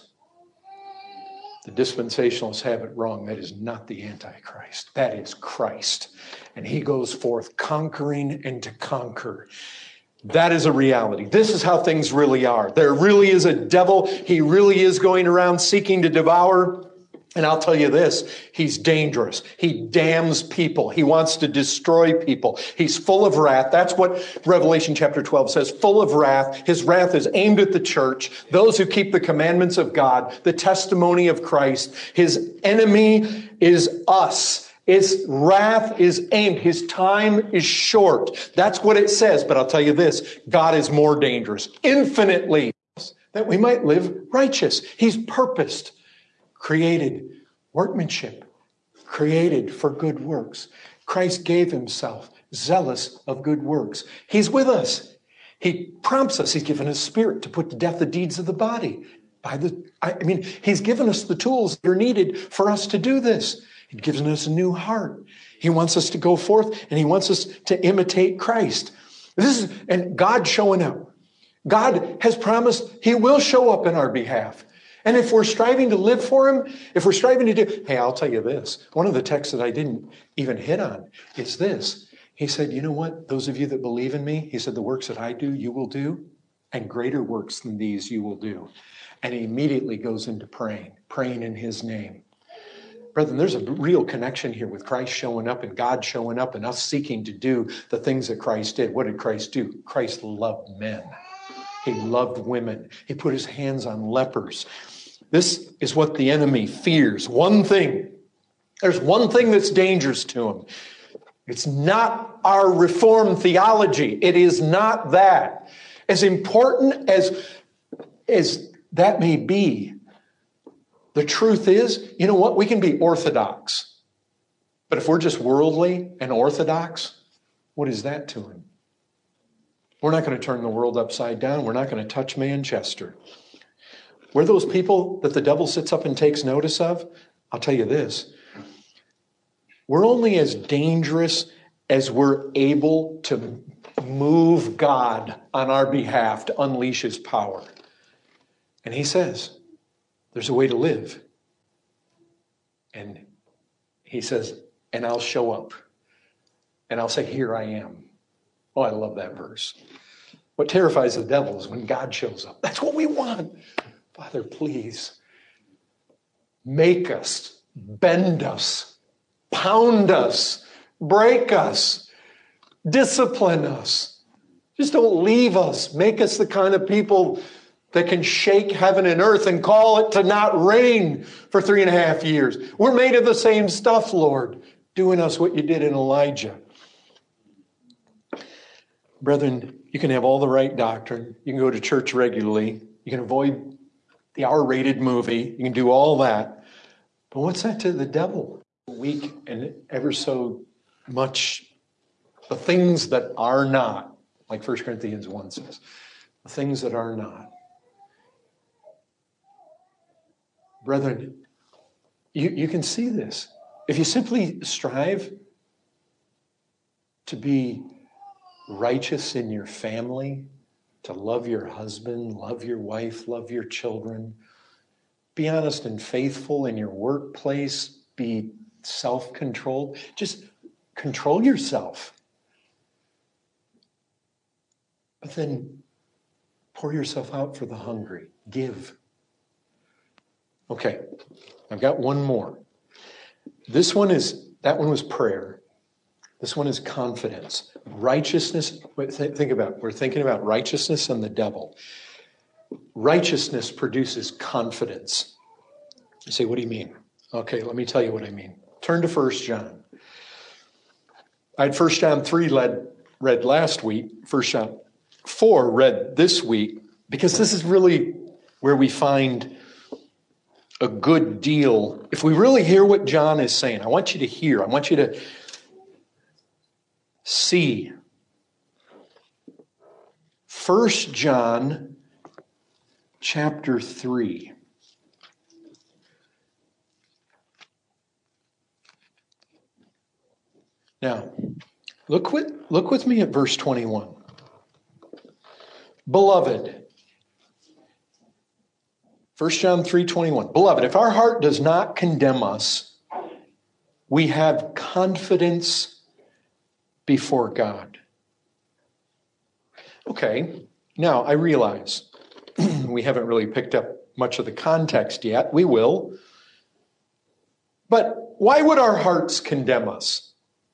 The dispensationalists have it wrong. That is not the Antichrist. That is Christ. And he goes forth conquering and to conquer. That is a reality. This is how things really are. There really is a devil. He really is going around seeking to devour. And I'll tell you this, he's dangerous. He damns people. He wants to destroy people. He's full of wrath. That's what Revelation chapter twelve says, full of wrath. His wrath is aimed at the church, those who keep the commandments of God, the testimony of Christ. His enemy is us. His wrath is aimed. His time is short. That's what it says. But I'll tell you this, God is more dangerous, infinitely, that we might live righteous. He's purposed. Created workmanship, created for good works. Christ gave himself, zealous of good works. He's with us. He prompts us. He's given us spirit to put to death the deeds of the body. By the, I mean, he's given us the tools that are needed for us to do this. He's given us a new heart. He wants us to go forth and he wants us to imitate Christ. This is, and God showing up. God has promised he will show up in our behalf. And if we're striving to live for him, if we're striving to do, hey, I'll tell you this. One of the texts that I didn't even hit on is this. He said, you know what? Those of you that believe in me, he said, the works that I do, you will do, and greater works than these you will do. And he immediately goes into praying, praying in his name. Brethren, there's a real connection here with Christ showing up and God showing up and us seeking to do the things that Christ did. What did Christ do? Christ loved men. He loved women. He put his hands on lepers. This is what the enemy fears. One thing. There's one thing that's dangerous to him. It's not our Reformed theology. It is not that. As important as, as that may be, the truth is, you know what? We can be orthodox. But if we're just worldly and orthodox, what is that to him? We're not going to turn the world upside down. We're not going to touch Manchester. We're those people that the devil sits up and takes notice of. I'll tell you this. We're only as dangerous as we're able to move God on our behalf to unleash his power. And he says, there's a way to live. And he says, and I'll show up. And I'll say, here I am. Oh, I love that verse. What terrifies the devil is when God shows up. That's what we want. Father, please make us, bend us, pound us, break us, discipline us. Just don't leave us. Make us the kind of people that can shake heaven and earth and call it to not rain for three and a half years. We're made of the same stuff, Lord. Do in us what you did in Elijah. Brethren, you can have all the right doctrine. You can go to church regularly. You can avoid the R-rated movie. You can do all that. But what's that to the devil? Weak and ever so much the things that are not, like First Corinthians one says, the things that are not. Brethren, You, you can see this. If you simply strive to be righteous in your family, to love your husband, love your wife, love your children, be honest and faithful in your workplace, be self-controlled, just control yourself. But then pour yourself out for the hungry. Give. Okay, I've got one more. This one is, that one was prayer. This one is confidence. Righteousness, think about it. We're thinking about righteousness and the devil. Righteousness produces confidence. You say, what do you mean? Okay, let me tell you what I mean. Turn to First John. I had First John three led, read last week, First John four read this week, because this is really where we find a good deal. If we really hear what John is saying, I want you to hear, I want you to see. First John chapter three. Now, look with, look with me at verse twenty-one. Beloved, First John three twenty-one. Beloved, if our heart does not condemn us, we have confidence before God. Okay, now I realize we haven't really picked up much of the context yet. We will. But why would our hearts condemn us?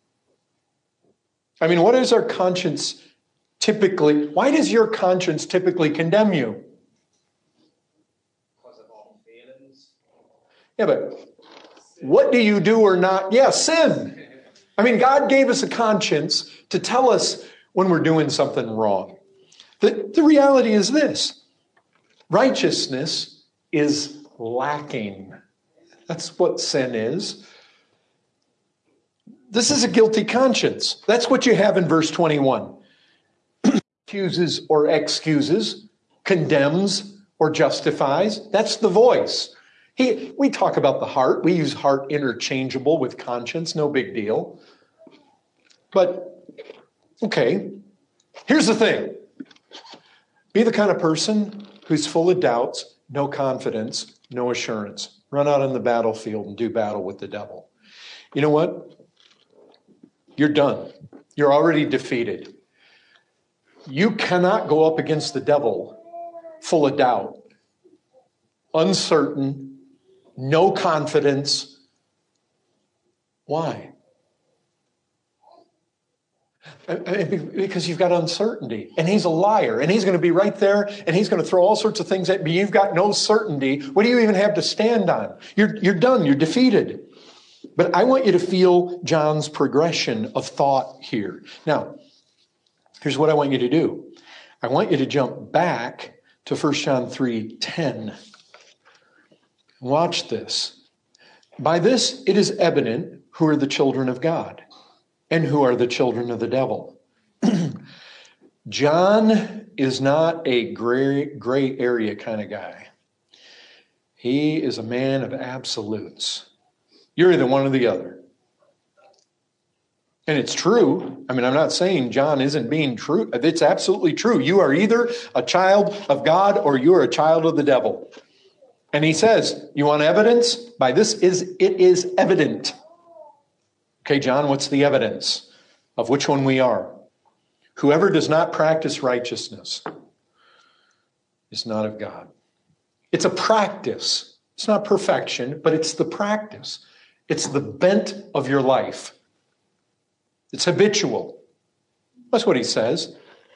I mean, what is our conscience typically, why does your conscience typically condemn you? Because of all feelings. Yeah, but what do you do or not? Yeah, sin. I mean, God gave us a conscience to tell us when we're doing something wrong. The, the reality is this. Righteousness is lacking. That's what sin is. This is a guilty conscience. That's what you have in verse twenty-one. Accuses or excuses, condemns or justifies. That's the voice. He, we talk about the heart. We use heart interchangeable with conscience. No big deal. But, okay, here's the thing. Be the kind of person who's full of doubts, no confidence, no assurance. Run out on the battlefield and do battle with the devil. You know what? You're done. You're already defeated. You cannot go up against the devil full of doubt, uncertain, no confidence. Why? Because you've got uncertainty, and he's a liar, and he's going to be right there, and he's going to throw all sorts of things at you. You've got no certainty. What do you even have to stand on? You're, you're done. You're defeated. But I want you to feel John's progression of thought here. Now, here's what I want you to do. I want you to jump back to First John three ten. Watch this. By this it is evident who are the children of God and who are the children of the devil. John is not a gray, gray area kind of guy. He is a man of absolutes. You're either one or the other. And it's true. I mean, I'm not saying John isn't being true. It's absolutely true. You are either a child of God or you're a child of the devil. And he says, you want evidence? By this is it is evident. Okay, John, what's the evidence of which one we are? Whoever does not practice righteousness is not of God. It's a practice. It's not perfection, but it's the practice. It's the bent of your life. It's habitual. That's what he says.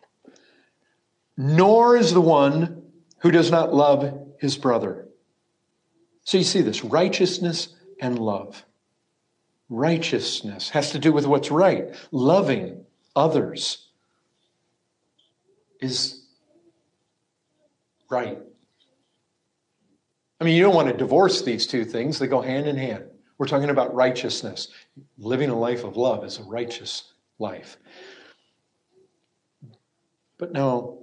Nor is the one who does not love his brother. So you see this, righteousness and love. Righteousness has to do with what's right. Loving others is right. I mean, you don't want to divorce these two things. They go hand in hand. We're talking about righteousness. Living a life of love is a righteous life. But now,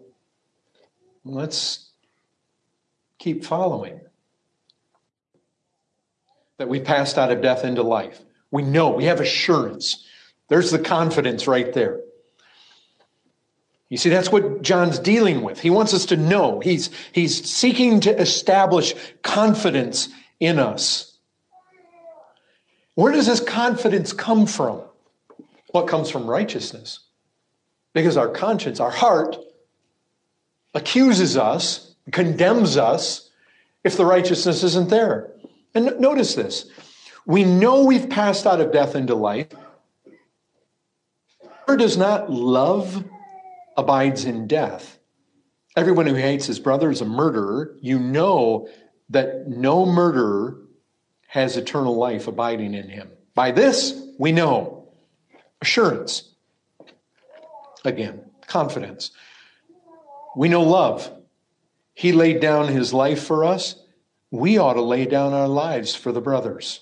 let's keep following. that we passed out of death into life. We know, we have assurance. There's the confidence right there. You see, that's what John's dealing with. He wants us to know. He's, he's seeking to establish confidence in us. Where does this confidence come from? Well, it comes from righteousness. Because our conscience, our heart, accuses us, condemns us, if the righteousness isn't there. And notice this. We know we've passed out of death into life. Whoever does not love abides in death. Everyone who hates his brother is a murderer. You know that no murderer has eternal life abiding in him. By this, we know. Assurance. Again, confidence. We know love. He laid down his life for us. We ought to lay down our lives for the brothers.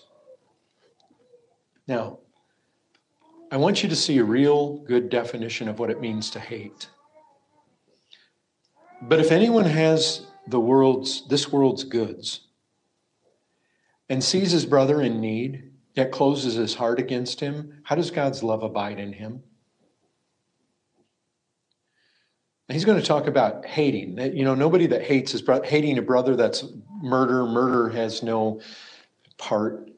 Now, I want you to see a real good definition of what it means to hate. But if anyone has the world's, this world's goods and sees his brother in need, yet closes his heart against him, how does God's love abide in him? He's going to talk about hating. You know, nobody that hates his brother, hating a brother, that's murder. Murder has no part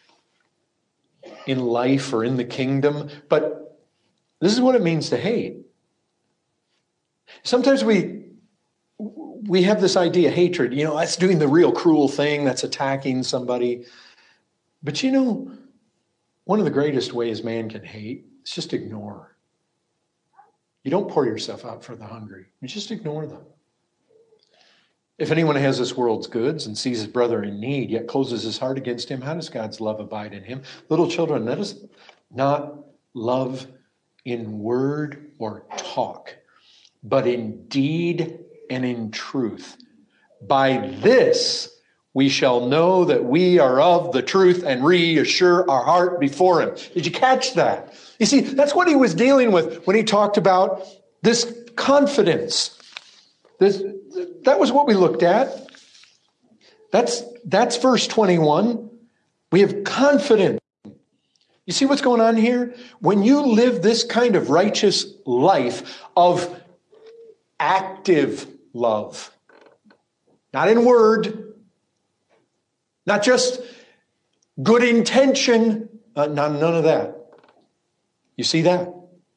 in life or in the kingdom. But this is what it means to hate. Sometimes we we have this idea, hatred, you know, that's doing the real cruel thing, that's attacking somebody. But you know, one of the greatest ways man can hate is just ignore. You don't pour yourself out for the hungry. You just ignore them. If anyone has this world's goods and sees his brother in need, yet closes his heart against him, how does God's love abide in him? Little children, let us not love in word or talk, but in deed and in truth. By this we shall know that we are of the truth and reassure our heart before him. Did you catch that? You see, that's what he was dealing with when he talked about this confidence. This, that was what we looked at. That's, that's verse twenty-one. We have confidence. You see what's going on here? When you live this kind of righteous life of active love, not in word, not just good intention, uh, none, none of that. You see that?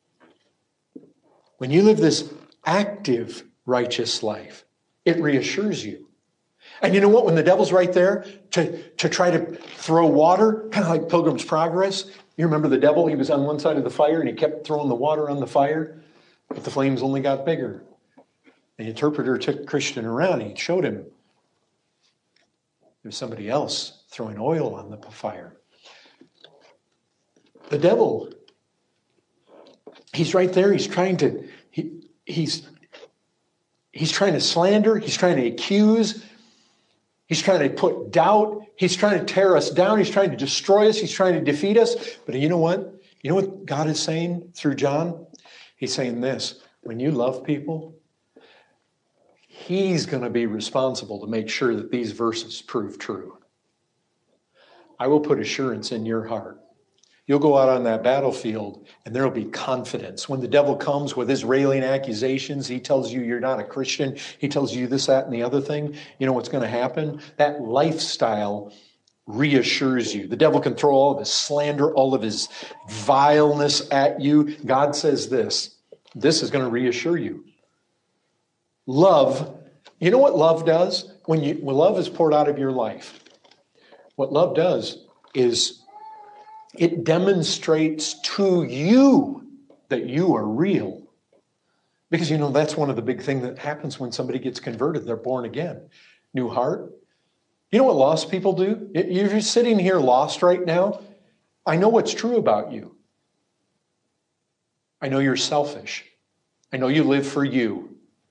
When you live this active righteous life, it reassures you. And you know what? When the devil's right there to, to try to throw water, kind of like Pilgrim's Progress, you remember the devil? He was on one side of the fire and he kept throwing the water on the fire, but the flames only got bigger. The interpreter took Christian around. He showed him there's somebody else throwing oil on the fire. The devil, he's right there. He's trying to, he, he's, he's trying to slander. He's trying to accuse. He's trying to put doubt. He's trying to tear us down. He's trying to destroy us. He's trying to defeat us. But you know what? You know what God is saying through John? He's saying this: when you love people, He's going to be responsible to make sure that these verses prove true. I will put assurance in your heart. You'll go out on that battlefield and there will be confidence. When the devil comes with his railing accusations, he tells you you're not a Christian. He tells you this, that, and the other thing. You know what's going to happen? That lifestyle reassures you. The devil can throw all of his slander, all of his vileness at you. God says this. This is going to reassure you. Love, you know what love does? When you when love is poured out of your life, what love does is it demonstrates to you that you are real. Because, you know, that's one of the big things that happens when somebody gets converted. They're born again. New heart. You know what lost people do? If you're sitting here lost right now, I know what's true about you. I know you're selfish. I know you live for you.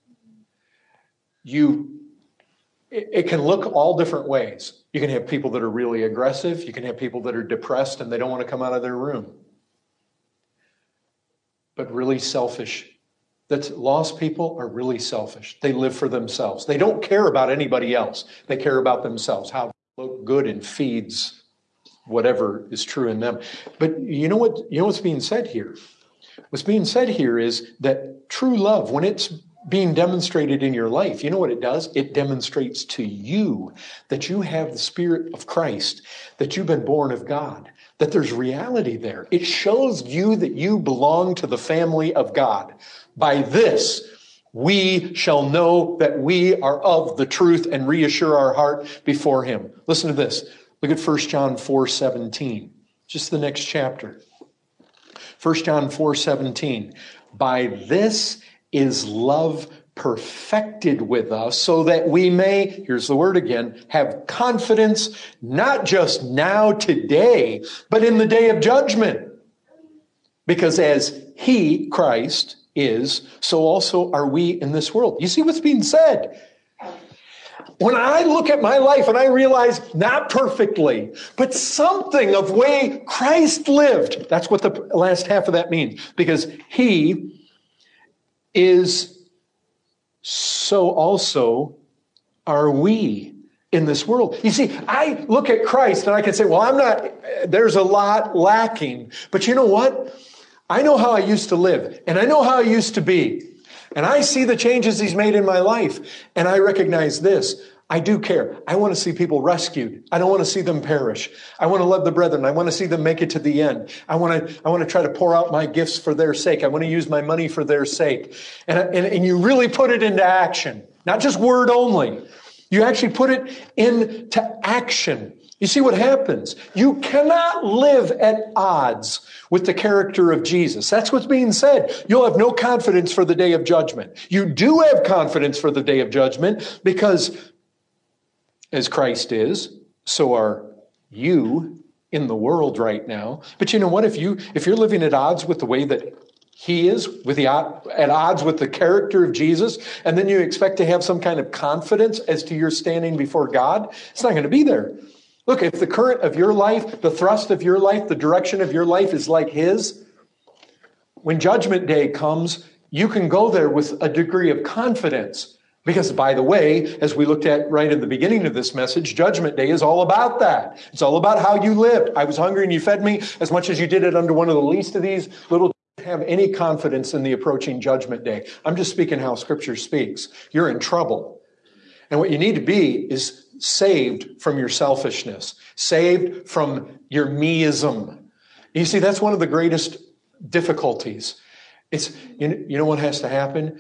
You, it, it can look all different ways. You can have people that are really aggressive. You can have people that are depressed and they don't want to come out of their room. But really selfish. That's lost people are really selfish. They live for themselves. They don't care about anybody else. They care about themselves. How they look good in feeds. whatever is true in them. But you know what, you know what's being said here? What's being said here is that true love, when it's being demonstrated in your life, you know what it does? It demonstrates to you that you have the Spirit of Christ, that you've been born of God, that there's reality there. It shows you that you belong to the family of God. By this, we shall know that we are of the truth and reassure our heart before him. Listen to this. Look at First John four seventeen, just the next chapter. First John four seventeen. By this is love perfected with us, so that we may, here's the word again, have confidence, not just now, today, but in the day of judgment. Because as he, Christ, is, so also are we in this world. You see what's being said? When I look at my life and I realize, not perfectly, but something of way Christ lived, that's what the last half of that means. Because he is, so also are we in this world. You see, I look at Christ and I can say, well, I'm not, there's a lot lacking. But you know what? I know how I used to live, and I know how I used to be. And I see the changes he's made in my life, and I recognize this. I do care. I want to see people rescued. I don't want to see them perish. I want to love the brethren. I want to see them make it to the end. I want to, I want to try to pour out my gifts for their sake. I want to use my money for their sake. And, and, and you really put it into action, not just word only. You actually put it into action. You see what happens? You cannot live at odds with the character of Jesus. That's what's being said. You'll have no confidence for the day of judgment. You do have confidence for the day of judgment because as Christ is, so are you in the world right now. But you know what? If you, if you're living at odds with the way that he is, with the, at odds with the character of Jesus, and then you expect to have some kind of confidence as to your standing before God, it's not going to be there. Look, if the current of your life, the thrust of your life, the direction of your life is like his, when judgment day comes, you can go there with a degree of confidence. Because, by the way, as we looked at right in the beginning of this message, Judgment Day is all about that. It's all about how you lived. I was hungry and you fed me as much as you did it under one of the least of these little. Have any confidence in the approaching Judgment Day. I'm just speaking how Scripture speaks. You're in trouble. And what you need to be is saved from your selfishness, saved from your meism. You see, that's one of the greatest difficulties. It's, you know what has to happen?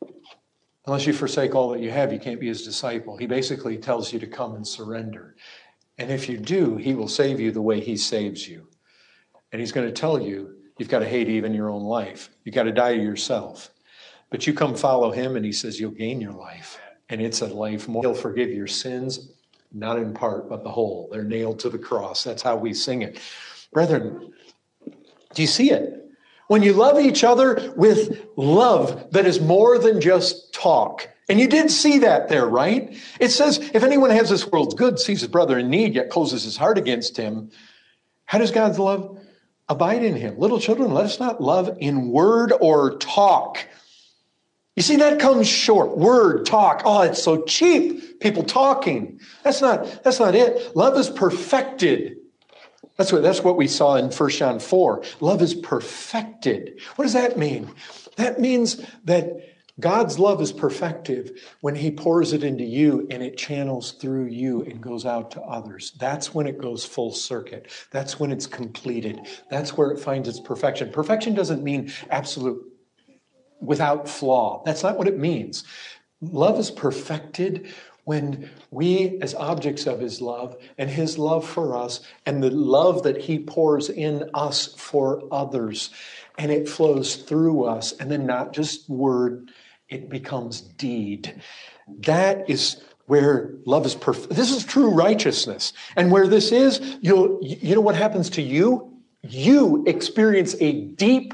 Unless you forsake all that you have, you can't be his disciple. He basically tells you to come and surrender. And if you do, he will save you the way he saves you. And he's going to tell you, you've got to hate even your own life. You've got to die to yourself. But you come follow him, and he says you'll gain your life. And it's a life more. He'll forgive your sins, not in part, but the whole. They're nailed to the cross. That's how we sing it. Brethren, do you see it? When you love each other with love that is more than just talk. And you did see that there, right? It says, if anyone has this world's good, sees his brother in need, yet closes his heart against him, how does God's love abide in him? Little children, let us not love in word or talk. You see, that comes short. Word, talk. Oh, it's so cheap. People talking. That's not, that's not it. Love is perfected. That's what, that's what we saw in First John four. Love is perfected. What does that mean? That means that God's love is perfected when he pours it into you and it channels through you and goes out to others. That's when it goes full circuit. That's when it's completed. That's where it finds its perfection. Perfection doesn't mean absolute, without flaw. That's not what it means. Love is perfected when we, as objects of his love and his love for us and the love that he pours in us for others, and it flows through us, and then not just word, it becomes deed. That is where love is perfect. This is true righteousness. And where this is, you'll, you know what happens to you? You experience a deep,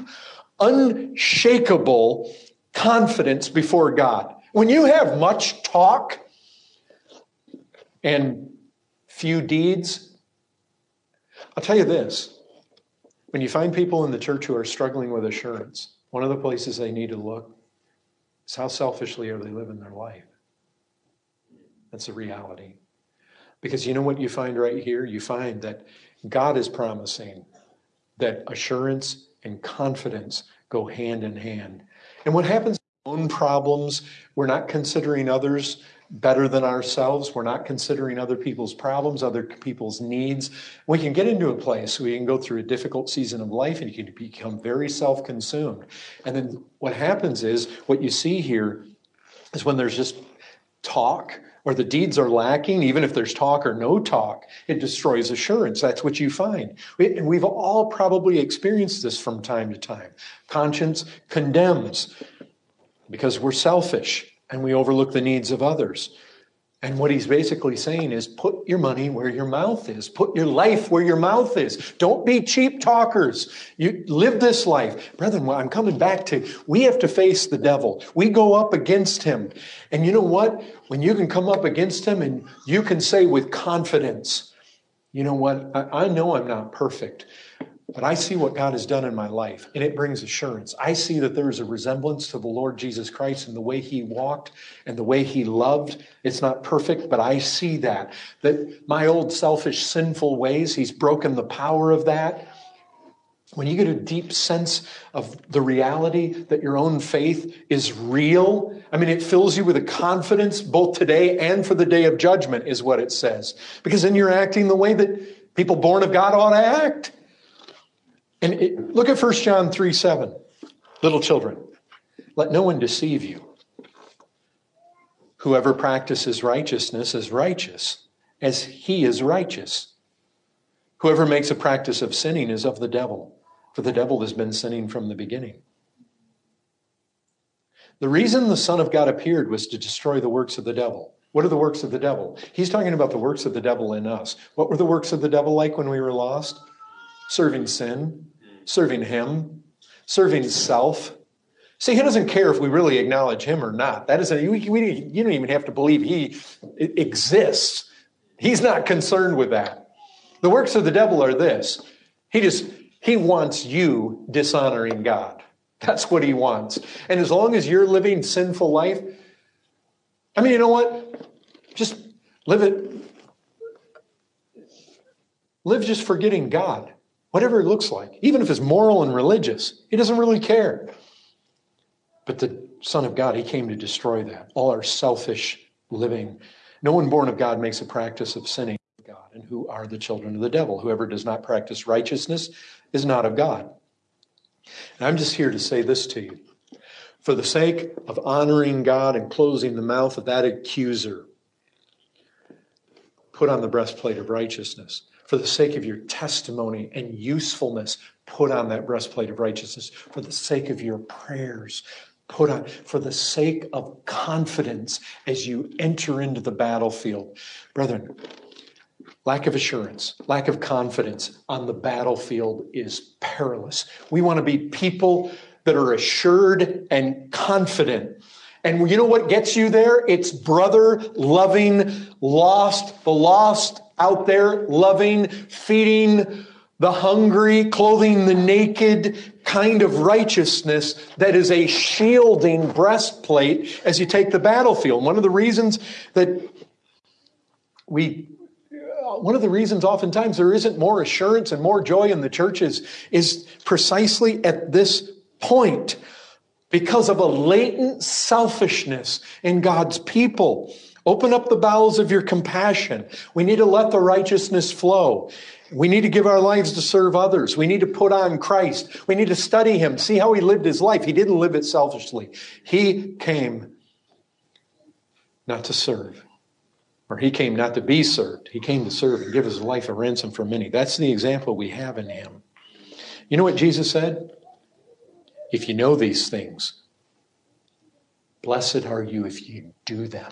unshakable confidence before God. When you have much talk and few deeds, I'll tell you this. When you find people in the church who are struggling with assurance, one of the places they need to look is how selfishly are they living their life. That's the reality. Because you know what you find right here? You find that God is promising that assurance and confidence go hand in hand. And what happens in our own problems, we're not considering others better than ourselves. We're not considering other people's problems, other people's needs. We can get into a place, we can go through a difficult season of life and you can become very self-consumed. And then what happens is, what you see here is when there's just talk or the deeds are lacking, even if there's talk or no talk, it destroys assurance. That's what you find. We, and we've all probably experienced this from time to time. Conscience condemns because we're selfish and we overlook the needs of others. And what he's basically saying is, put your money where your mouth is. Put your life where your mouth is. Don't be cheap talkers. You live this life. Brethren, I'm coming back to, we have to face the devil. We go up against him. And you know what? When you can come up against him and you can say with confidence, you know what? I, I know I'm not perfect, but I see what God has done in my life, and it brings assurance. I see that there is a resemblance to the Lord Jesus Christ in the way he walked and the way he loved. It's not perfect, but I see that. That my old selfish, sinful ways, he's broken the power of that. When you get a deep sense of the reality that your own faith is real, I mean, it fills you with a confidence both today and for the day of judgment, is what it says. Because then you're acting the way that people born of God ought to act. And it, look at First John three seven. Little children, let no one deceive you. Whoever practices righteousness is righteous, as he is righteous. Whoever makes a practice of sinning is of the devil, for the devil has been sinning from the beginning. The reason the Son of God appeared was to destroy the works of the devil. What are the works of the devil? He's talking about the works of the devil in us. What were the works of the devil like when we were lost? Serving sin, serving him, serving self. See, he doesn't care if we really acknowledge him or not. That isn't, we, we, you don't even have to believe he exists. He's not concerned with that. The works of the devil are this. He just, he wants you dishonoring God. That's what he wants. And as long as you're living sinful life, I mean, you know what? Just live it. Live just forgetting God. Whatever it looks like, even if it's moral and religious, he doesn't really care. But the Son of God, he came to destroy that, all our selfish living. No one born of God makes a practice of sinning with God, and who are the children of the devil. Whoever does not practice righteousness is not of God. And I'm just here to say this to you. For the sake of honoring God and closing the mouth of that accuser, put on the breastplate of righteousness. For the sake of your testimony and usefulness, put on that breastplate of righteousness. For the sake of your prayers, put on. For the sake of confidence as you enter into the battlefield. Brethren, lack of assurance, lack of confidence on the battlefield is perilous. We want to be people that are assured and confident. And you know what gets you there? It's brother loving, lost, the lost out there, loving, feeding the hungry, clothing the naked kind of righteousness that is a shielding breastplate as you take the battlefield. One of the reasons that we, one of the reasons oftentimes there isn't more assurance and more joy in the churches is precisely at this point, because of a latent selfishness in God's people. Open up the bowels of your compassion. We need to let the righteousness flow. We need to give our lives to serve others. We need to put on Christ. We need to study him, see how he lived his life. He didn't live it selfishly. He came not to serve, or he came not to be served. He came to serve and give his life a ransom for many. That's the example we have in him. You know what Jesus said? If you know these things, blessed are you if you do them.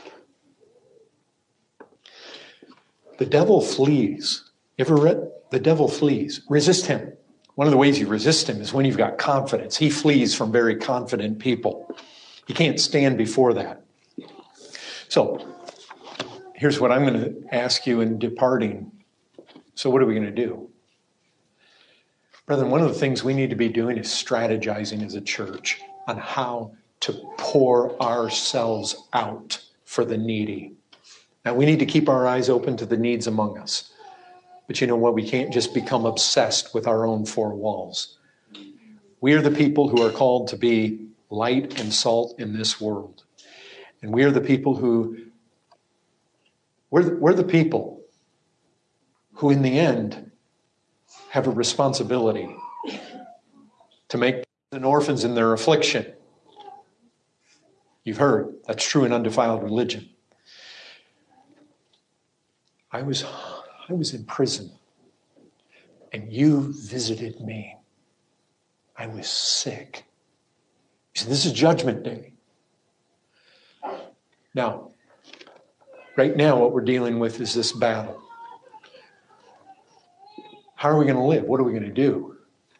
The devil flees. You ever read? The devil flees. Resist him. One of the ways you resist him is when you've got confidence. He flees from very confident people. He can't stand before that. So, here's what I'm going to ask you in departing. So what are we going to do? Brethren, one of the things we need to be doing is strategizing as a church on how to pour ourselves out for the needy. Now, we need to keep our eyes open to the needs among us. But you know what? We can't just become obsessed with our own four walls. We are the people who are called to be light and salt in this world. And we are the people who, we're the, we're the people who in the end have a responsibility to make an orphans in their affliction. You've heard, that's true in undefiled religion. I was, I was in prison, and you visited me. I was sick. You see, this is Judgment Day. Now, right now, what we're dealing with is this battle. How are we going to live? What are we going to do?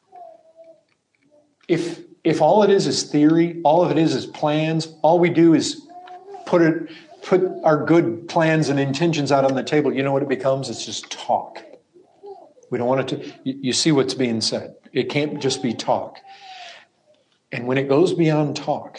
If if all it is is theory, all of it is is plans, all we do is put it put our good plans and intentions out on the table, you know what it becomes? It's just talk. We don't want it to, you, you see what's being said. It can't just be talk. And when it goes beyond talk,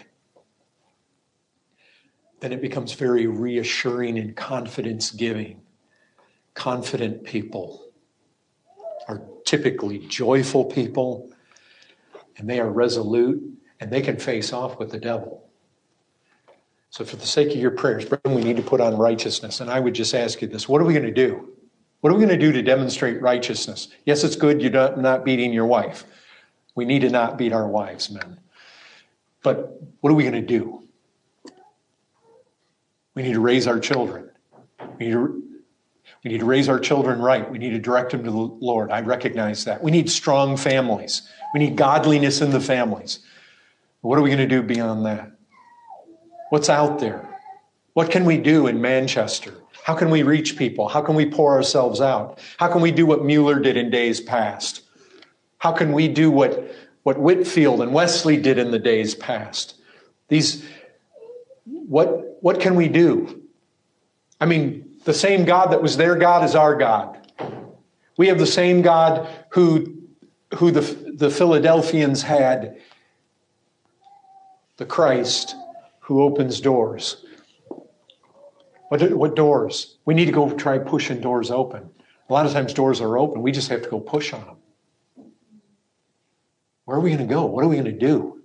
then it becomes very reassuring and confidence-giving. Confident people are typically joyful people, and they are resolute, and they can face off with the devil. So for the sake of your prayers, brethren, we need to put on righteousness. And I would just ask you this, what are we going to do? What are we going to do to demonstrate righteousness? Yes, it's good you're not beating your wife. We need to not beat our wives, men. But what are we going to do? We need to raise our children. We need to, we need to raise our children right. We need to direct them to the Lord. I recognize that. We need strong families. We need godliness in the families. What are we going to do beyond that? What's out there? What can we do in Manchester? How can we reach people? How can we pour ourselves out? How can we do what Mueller did in days past? How can we do what, what Whitfield and Wesley did in the days past? These, what, what can we do? I mean, the same God that was their God is our God. We have the same God who, who the, the Philadelphians had, the Christ who opens doors. What, what doors? We need to go try pushing doors open. A lot of times doors are open. We just have to go push on them. Where are we going to go? What are we going to do?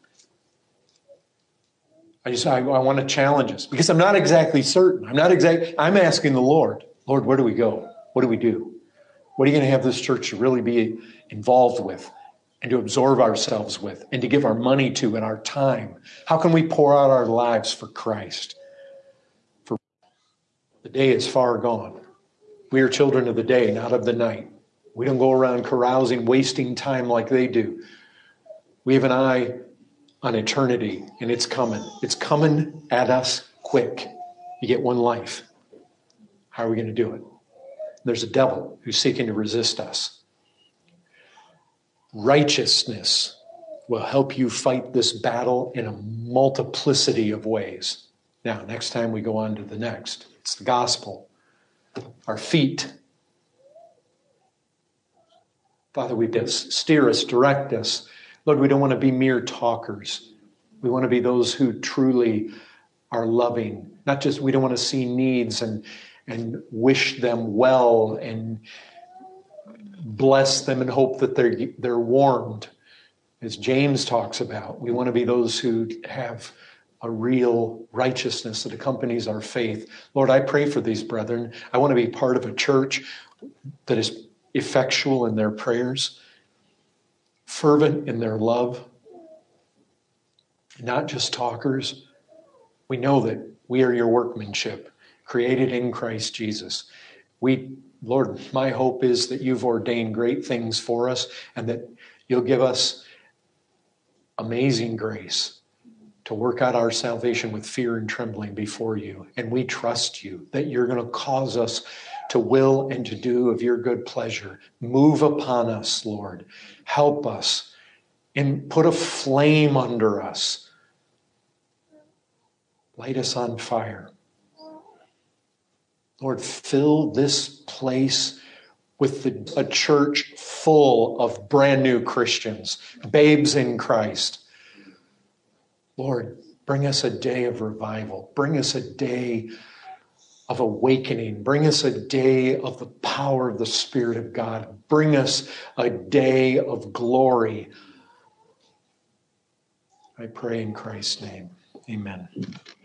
I just, I, I want to challenge us because I'm not exactly certain. I'm not exact. I'm asking the Lord, Lord, where do we go? What do we do? What are you going to have this church to really be involved with and to absorb ourselves with and to give our money to and our time? How can we pour out our lives for Christ? For the day is far gone. We are children of the day, not of the night. We don't go around carousing, wasting time like they do. We have an eye on eternity, and it's coming. It's coming at us quick. You get one life. How are we going to do it? There's a devil who's seeking to resist us. Righteousness will help you fight this battle in a multiplicity of ways. Now, next time we go on to the next, it's the gospel. Our feet. Father, we just steer us, direct us. Lord, we don't want to be mere talkers. We want to be those who truly are loving. Not just, we don't want to see needs and, and wish them well and bless them and hope that they're, they're warmed. As James talks about, we want to be those who have a real righteousness that accompanies our faith. Lord, I pray for these brethren. I want to be part of a church that is effectual in their prayers, fervent in their love, not just talkers. We know that we are your workmanship, created in Christ Jesus. We, Lord, my hope is that you've ordained great things for us and that you'll give us amazing grace to work out our salvation with fear and trembling before you. And we trust you that you're going to cause us to will and to do of your good pleasure. Move upon us, Lord. Help us and put a flame under us. Light us on fire. Lord, fill this place with the, a church full of brand new Christians, babes in Christ. Lord, bring us a day of revival. Bring us a day of awakening. Bring us a day of the power of the Spirit of God. Bring us a day of glory. I pray in Christ's name. Amen.